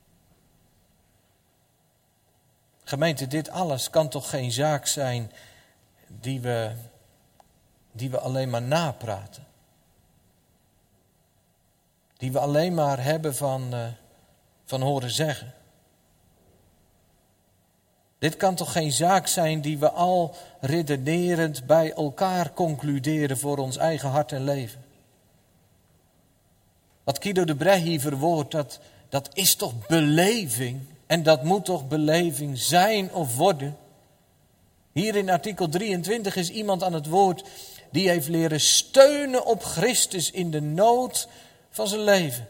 Gemeente, dit alles kan toch geen zaak zijn die we, die we alleen maar napraten. Die we alleen maar hebben van, uh, van horen zeggen. Dit kan toch geen zaak zijn die we al redenerend bij elkaar concluderen voor ons eigen hart en leven. Wat Guido de Brij hier verwoordt, dat, dat is toch beleving. En dat moet toch beleving zijn of worden. Hier in artikel drieëntwintig is iemand aan het woord die heeft leren steunen op Christus in de nood van zijn leven.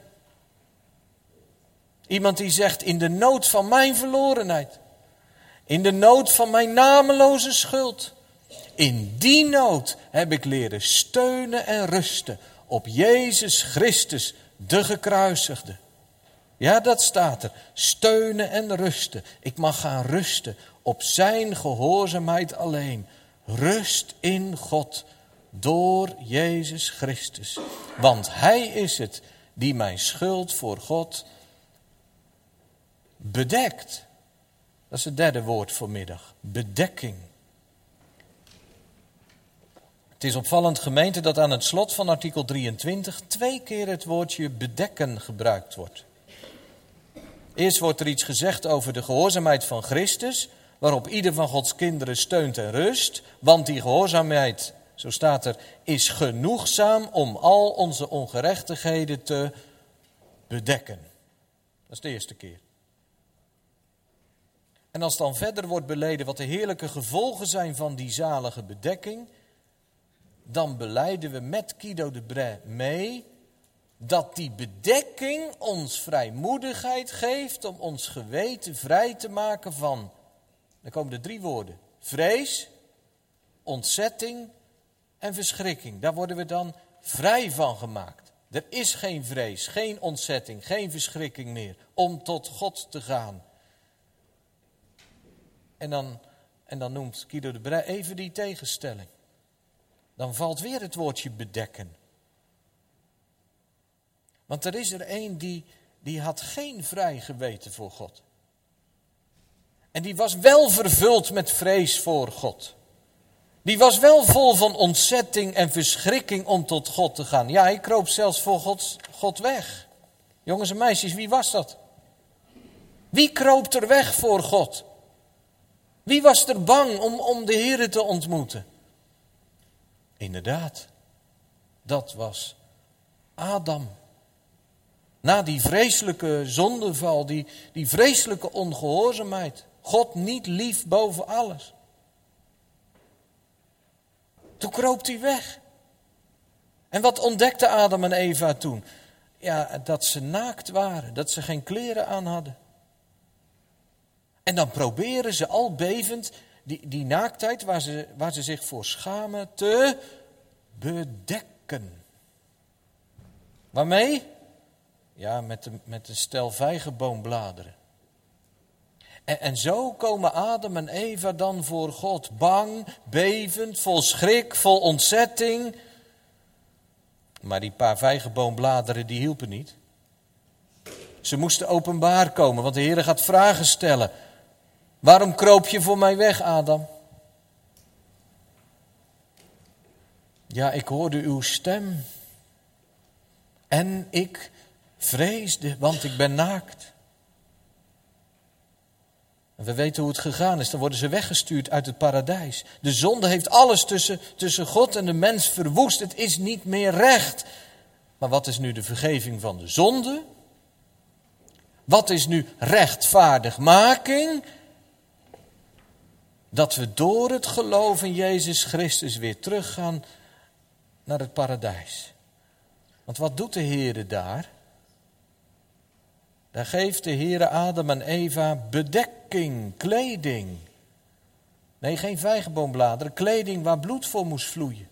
Iemand die zegt, in de nood van mijn verlorenheid. In de nood van mijn nameloze schuld. In die nood heb ik leren steunen en rusten op Jezus Christus, de gekruisigde. Ja, dat staat er. Steunen en rusten. Ik mag gaan rusten op zijn gehoorzaamheid alleen. Rust in God door Jezus Christus. Want hij is het die mijn schuld voor God bedekt. Dat is het derde woord vanmiddag. Bedekking. Het is opvallend, gemeente, dat aan het slot van artikel drieëntwintig twee keer het woordje bedekken gebruikt wordt. Eerst wordt er iets gezegd over de gehoorzaamheid van Christus, waarop ieder van Gods kinderen steunt en rust, want die gehoorzaamheid, zo staat er, is genoegzaam om al onze ongerechtigheden te bedekken. Dat is de eerste keer. En als dan verder wordt beleden wat de heerlijke gevolgen zijn van die zalige bedekking, dan belijden we met Guido de Brij mee dat die bedekking ons vrijmoedigheid geeft om ons geweten vrij te maken van, dan komen de drie woorden, vrees, ontzetting en verschrikking. Daar worden we dan vrij van gemaakt. Er is geen vrees, geen ontzetting, geen verschrikking meer om tot God te gaan. En dan, en dan noemt Guido de Brij even die tegenstelling. Dan valt weer het woordje bedekken. Want er is er een die, die had geen vrij geweten voor God. En die was wel vervuld met vrees voor God. Die was wel vol van ontzetting en verschrikking om tot God te gaan. Ja, hij kroop zelfs voor God, God weg. Jongens en meisjes, wie was dat? Wie kroop er weg voor God? Wie was er bang om, om de Heere te ontmoeten? Inderdaad, dat was Adam. Na die vreselijke zondeval, die, die vreselijke ongehoorzaamheid. God niet lief boven alles. Toen kroop hij weg. En wat ontdekte Adam en Eva toen? Ja, dat ze naakt waren, dat ze geen kleren aan hadden. En dan proberen ze al bevend die, die naaktheid waar ze, waar ze zich voor schamen te bedekken. Waarmee? Ja, met, de, met een stel vijgenboombladeren. En, en zo komen Adam en Eva dan voor God, bang, bevend, vol schrik, vol ontzetting. Maar die paar vijgenboombladeren die hielpen niet. Ze moesten openbaar komen, want de Heer gaat vragen stellen. Waarom kroop je voor mij weg, Adam? Ja, ik hoorde uw stem. En ik vreesde, want ik ben naakt. En we weten hoe het gegaan is. Dan worden ze weggestuurd uit het paradijs. De zonde heeft alles tussen, tussen God en de mens verwoest. Het is niet meer recht. Maar wat is nu de vergeving van de zonde? Wat is nu rechtvaardigmaking? Dat we door het geloof in Jezus Christus weer teruggaan naar het paradijs. Want wat doet de Heere daar? Daar geeft de Heere Adam en Eva bedekking, kleding. Nee, geen vijgenboombladeren, kleding waar bloed voor moest vloeien.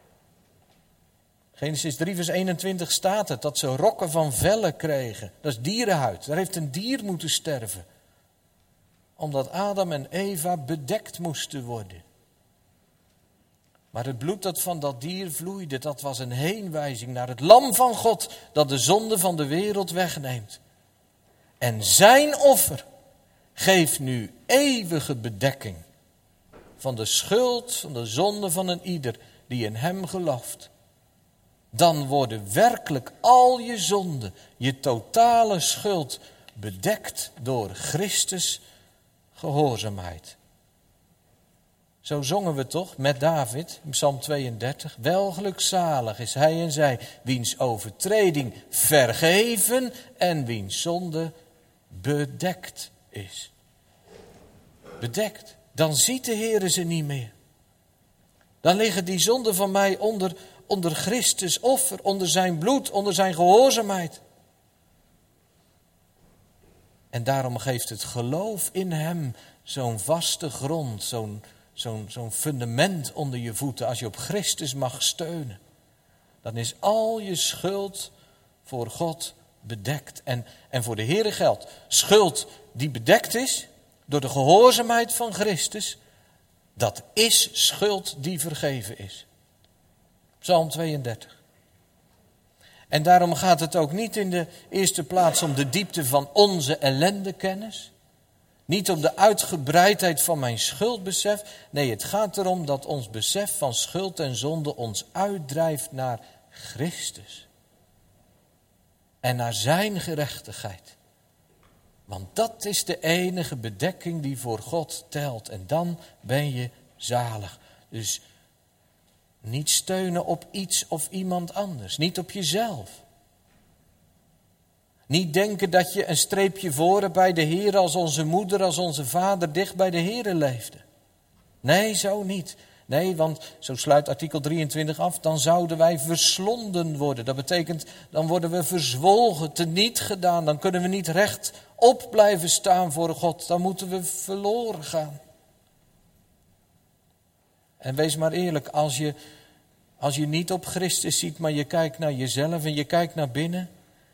Genesis drie vers eenentwintig staat het, dat ze rokken van vellen kregen. Dat is dierenhuid, daar heeft een dier moeten sterven. Omdat Adam en Eva bedekt moesten worden. Maar het bloed dat van dat dier vloeide, dat was een heenwijzing naar het lam van God, dat de zonde van de wereld wegneemt. En zijn offer geeft nu eeuwige bedekking van de schuld, van de zonde van een ieder die in hem gelooft. Dan worden werkelijk al je zonden, je totale schuld bedekt door Christus gehoorzaamheid. Zo zongen we toch met David in Psalm tweeëndertig. Wel gelukzalig is hij en zij, wiens overtreding vergeven en wiens zonde bedekt is. Bedekt. Dan ziet de Heere ze niet meer. Dan liggen die zonden van mij onder, onder Christus offer, onder zijn bloed, onder zijn gehoorzaamheid. En daarom geeft het geloof in hem zo'n vaste grond, zo'n, zo'n, zo'n fundament onder je voeten. Als je op Christus mag steunen, dan is al je schuld voor God bedekt. En, en voor de Heere geldt, schuld die bedekt is door de gehoorzaamheid van Christus, dat is schuld die vergeven is. Psalm tweeëndertig. En daarom gaat het ook niet in de eerste plaats om de diepte van onze ellendekennis. Niet om de uitgebreidheid van mijn schuldbesef. Nee, het gaat erom dat ons besef van schuld en zonde ons uitdrijft naar Christus. En naar zijn gerechtigheid. Want dat is de enige bedekking die voor God telt. En dan ben je zalig. Dus niet steunen op iets of iemand anders. Niet op jezelf. Niet denken dat je een streepje voor hebt bij de Heer als onze moeder, als onze vader dicht bij de Heer leefde. Nee, zo niet. Nee, want zo sluit artikel drieëntwintig af, dan zouden wij verslonden worden. Dat betekent, dan worden we verzwolgen, teniet gedaan. Dan kunnen we niet recht op blijven staan voor God. Dan moeten we verloren gaan. En wees maar eerlijk, als je, als je niet op Christus ziet, maar je kijkt naar jezelf en je kijkt naar binnen.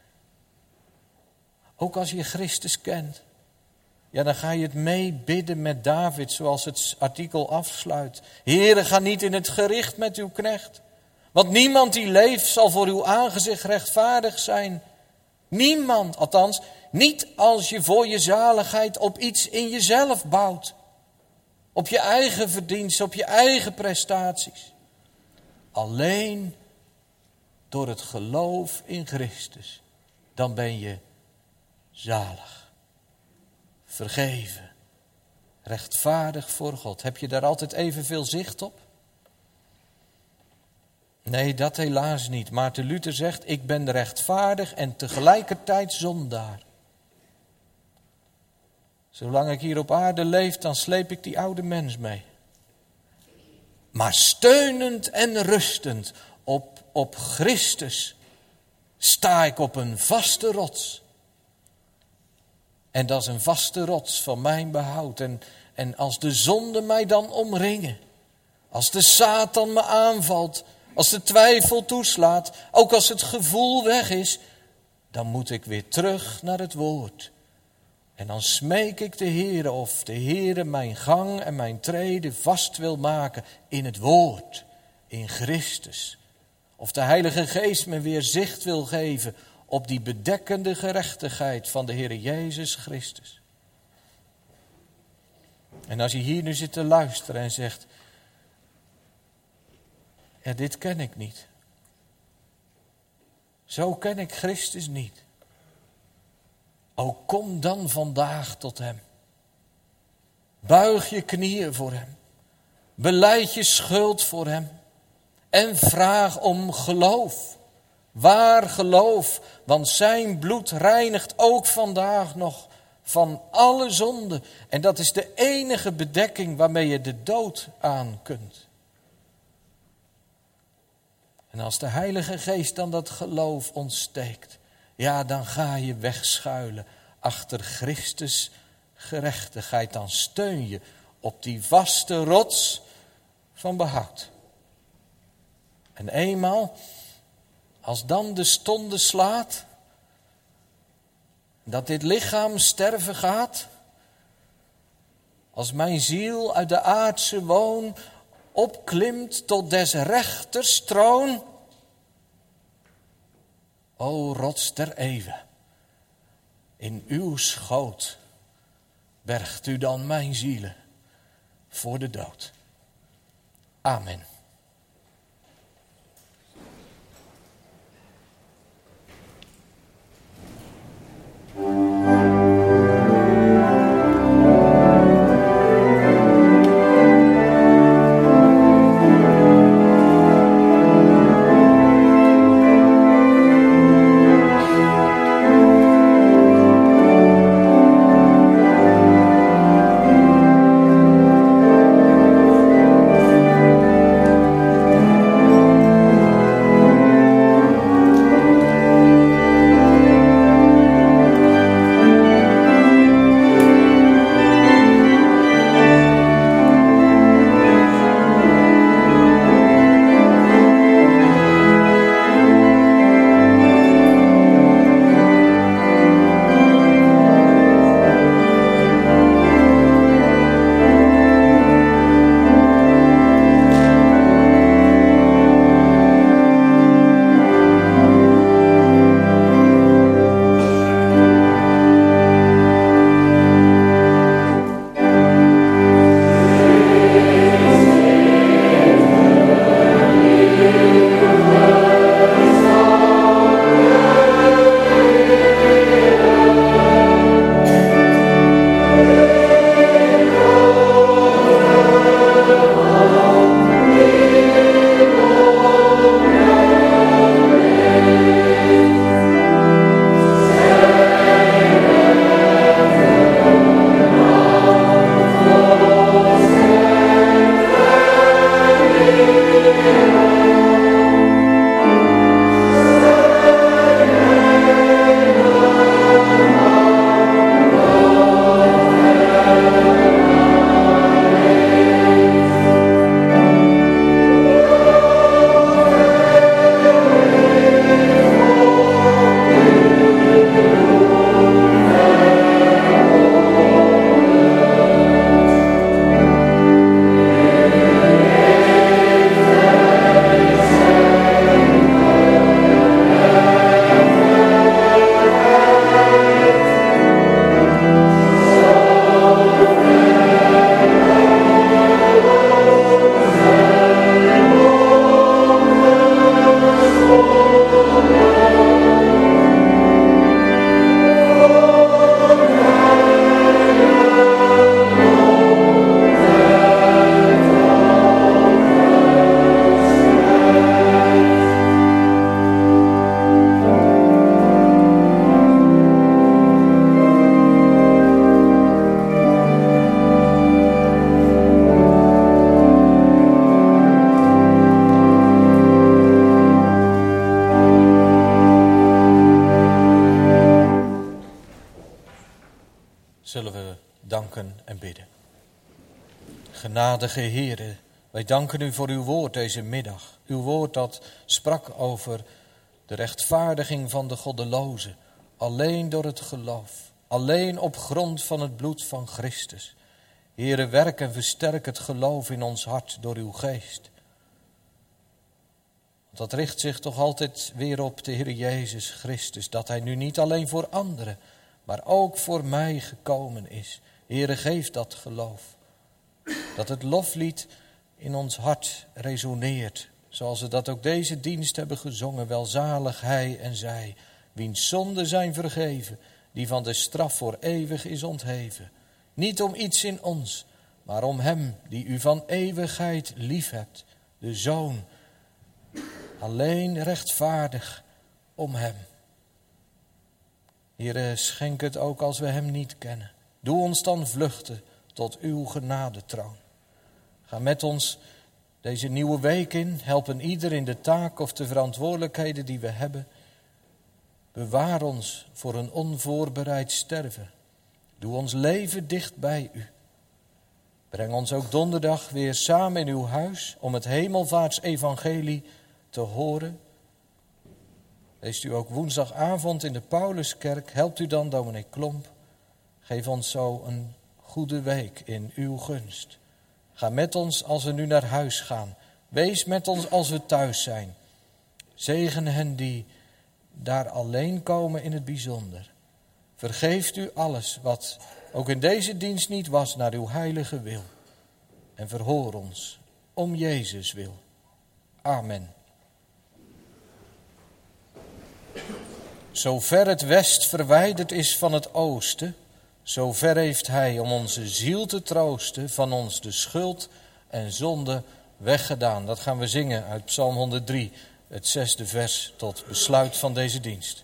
Ook als je Christus kent. Ja, dan ga je het meebidden met David, zoals het artikel afsluit. Heere, ga niet in het gericht met uw knecht. Want niemand die leeft zal voor uw aangezicht rechtvaardig zijn. Niemand, althans, niet als je voor je zaligheid op iets in jezelf bouwt. Op je eigen verdienst, op je eigen prestaties. Alleen door het geloof in Christus, dan ben je zalig. Vergeven. Rechtvaardig voor God. Heb je daar altijd evenveel zicht op? Nee, dat helaas niet. Maarten Luther zegt, ik ben rechtvaardig en tegelijkertijd zondaar. Zolang ik hier op aarde leef, dan sleep ik die oude mens mee. Maar steunend en rustend op, op Christus sta ik op een vaste rots. En dat is een vaste rots van mijn behoud. En, en als de zonden mij dan omringen, als de Satan me aanvalt, als de twijfel toeslaat, ook als het gevoel weg is, dan moet ik weer terug naar het woord. En dan smeek ik de Heere of de Heere mijn gang en mijn treden vast wil maken in het woord, in Christus. Of de Heilige Geest me weer zicht wil geven op die bedekkende gerechtigheid van de Heere Jezus Christus. En als je hier nu zit te luisteren en zegt, ja, dit ken ik niet. Zo ken ik Christus niet. O, kom dan vandaag tot hem. Buig je knieën voor hem. Belijd je schuld voor hem. En vraag om geloof. Waar geloof, want zijn bloed reinigt ook vandaag nog van alle zonde. En dat is de enige bedekking waarmee je de dood aan kunt. En als de Heilige Geest dan dat geloof ontsteekt, ja, dan ga je wegschuilen achter Christus gerechtigheid. Dan steun je op die vaste rots van behoud. En eenmaal, als dan de stonde slaat, dat dit lichaam sterven gaat, als mijn ziel uit de aardse woon opklimt tot des rechters troon, o rots der eeuwen, in uw schoot bergt u dan mijn zielen voor de dood. Amen. danken en bidden. Genadige Heere, wij danken u voor uw woord deze middag. Uw woord dat sprak over de rechtvaardiging van de goddelozen, alleen door het geloof, alleen op grond van het bloed van Christus. Heere, werk en versterk het geloof in ons hart door uw geest. Dat richt zich toch altijd weer op de Heer Jezus Christus, dat hij nu niet alleen voor anderen, maar ook voor mij gekomen is. Heere, geef dat geloof. Dat het loflied in ons hart resoneert, zoals we dat ook deze dienst hebben gezongen. Welzalig hij en zij, wiens zonden zijn vergeven, die van de straf voor eeuwig is ontheven. Niet om iets in ons, maar om hem die u van eeuwigheid liefhebt, de Zoon. Alleen rechtvaardig om hem. Heere, schenk het ook als we hem niet kennen. Doe ons dan vluchten tot uw genadetroon. Ga met ons deze nieuwe week in. Helpen ieder in de taak of de verantwoordelijkheden die we hebben. Bewaar ons voor een onvoorbereid sterven. Doe ons leven dicht bij u. Breng ons ook donderdag weer samen in uw huis om het hemelvaartsevangelie te horen. Leest u ook woensdagavond in de Pauluskerk. Helpt u dan dominee Klomp. Geef ons zo een goede week in uw gunst. Ga met ons als we nu naar huis gaan. Wees met ons als we thuis zijn. Zegen hen die daar alleen komen in het bijzonder. Vergeeft u alles wat ook in deze dienst niet was naar uw heilige wil. En verhoor ons om Jezus wil. Amen. Zover het west verwijderd is van het oosten, zover heeft hij om onze ziel te troosten van ons de schuld en zonde weggedaan. Dat gaan we zingen uit Psalm honderddrie, het zesde vers tot besluit van deze dienst.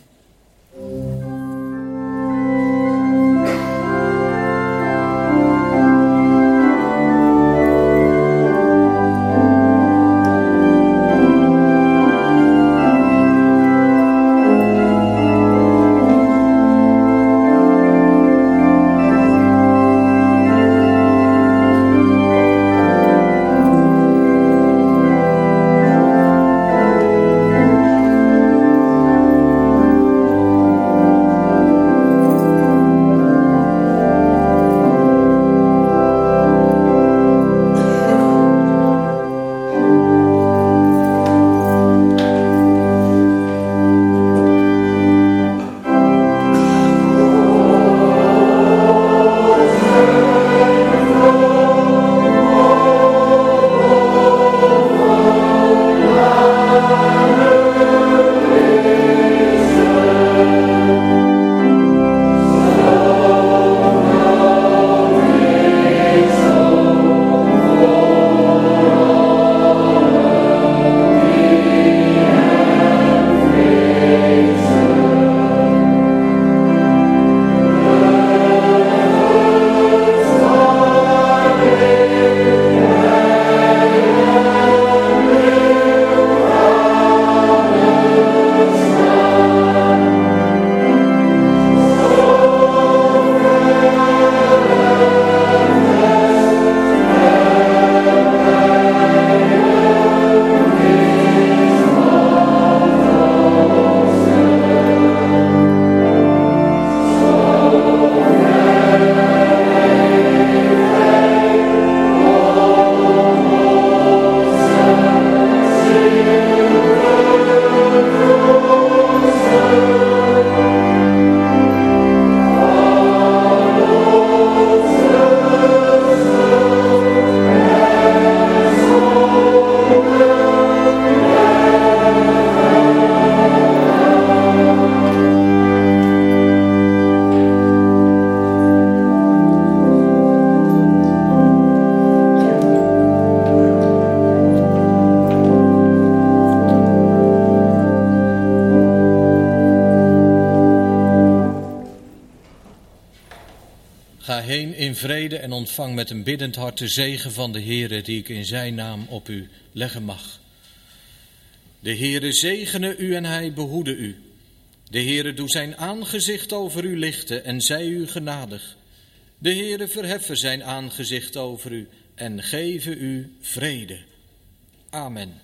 Ga heen in vrede en ontvang met een biddend hart de zegen van de Heere die ik in zijn naam op u leggen mag. De Heere zegene u en hij behoede u. De Heere doe zijn aangezicht over u lichten en zij u genadig. De Heere verheffen zijn aangezicht over u en geven u vrede. Amen.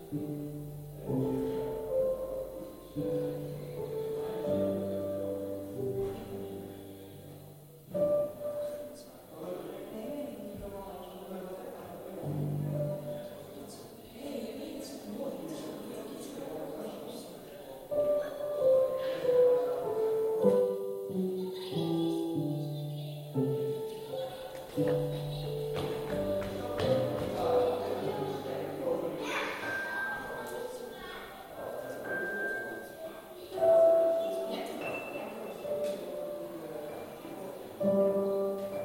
Amen.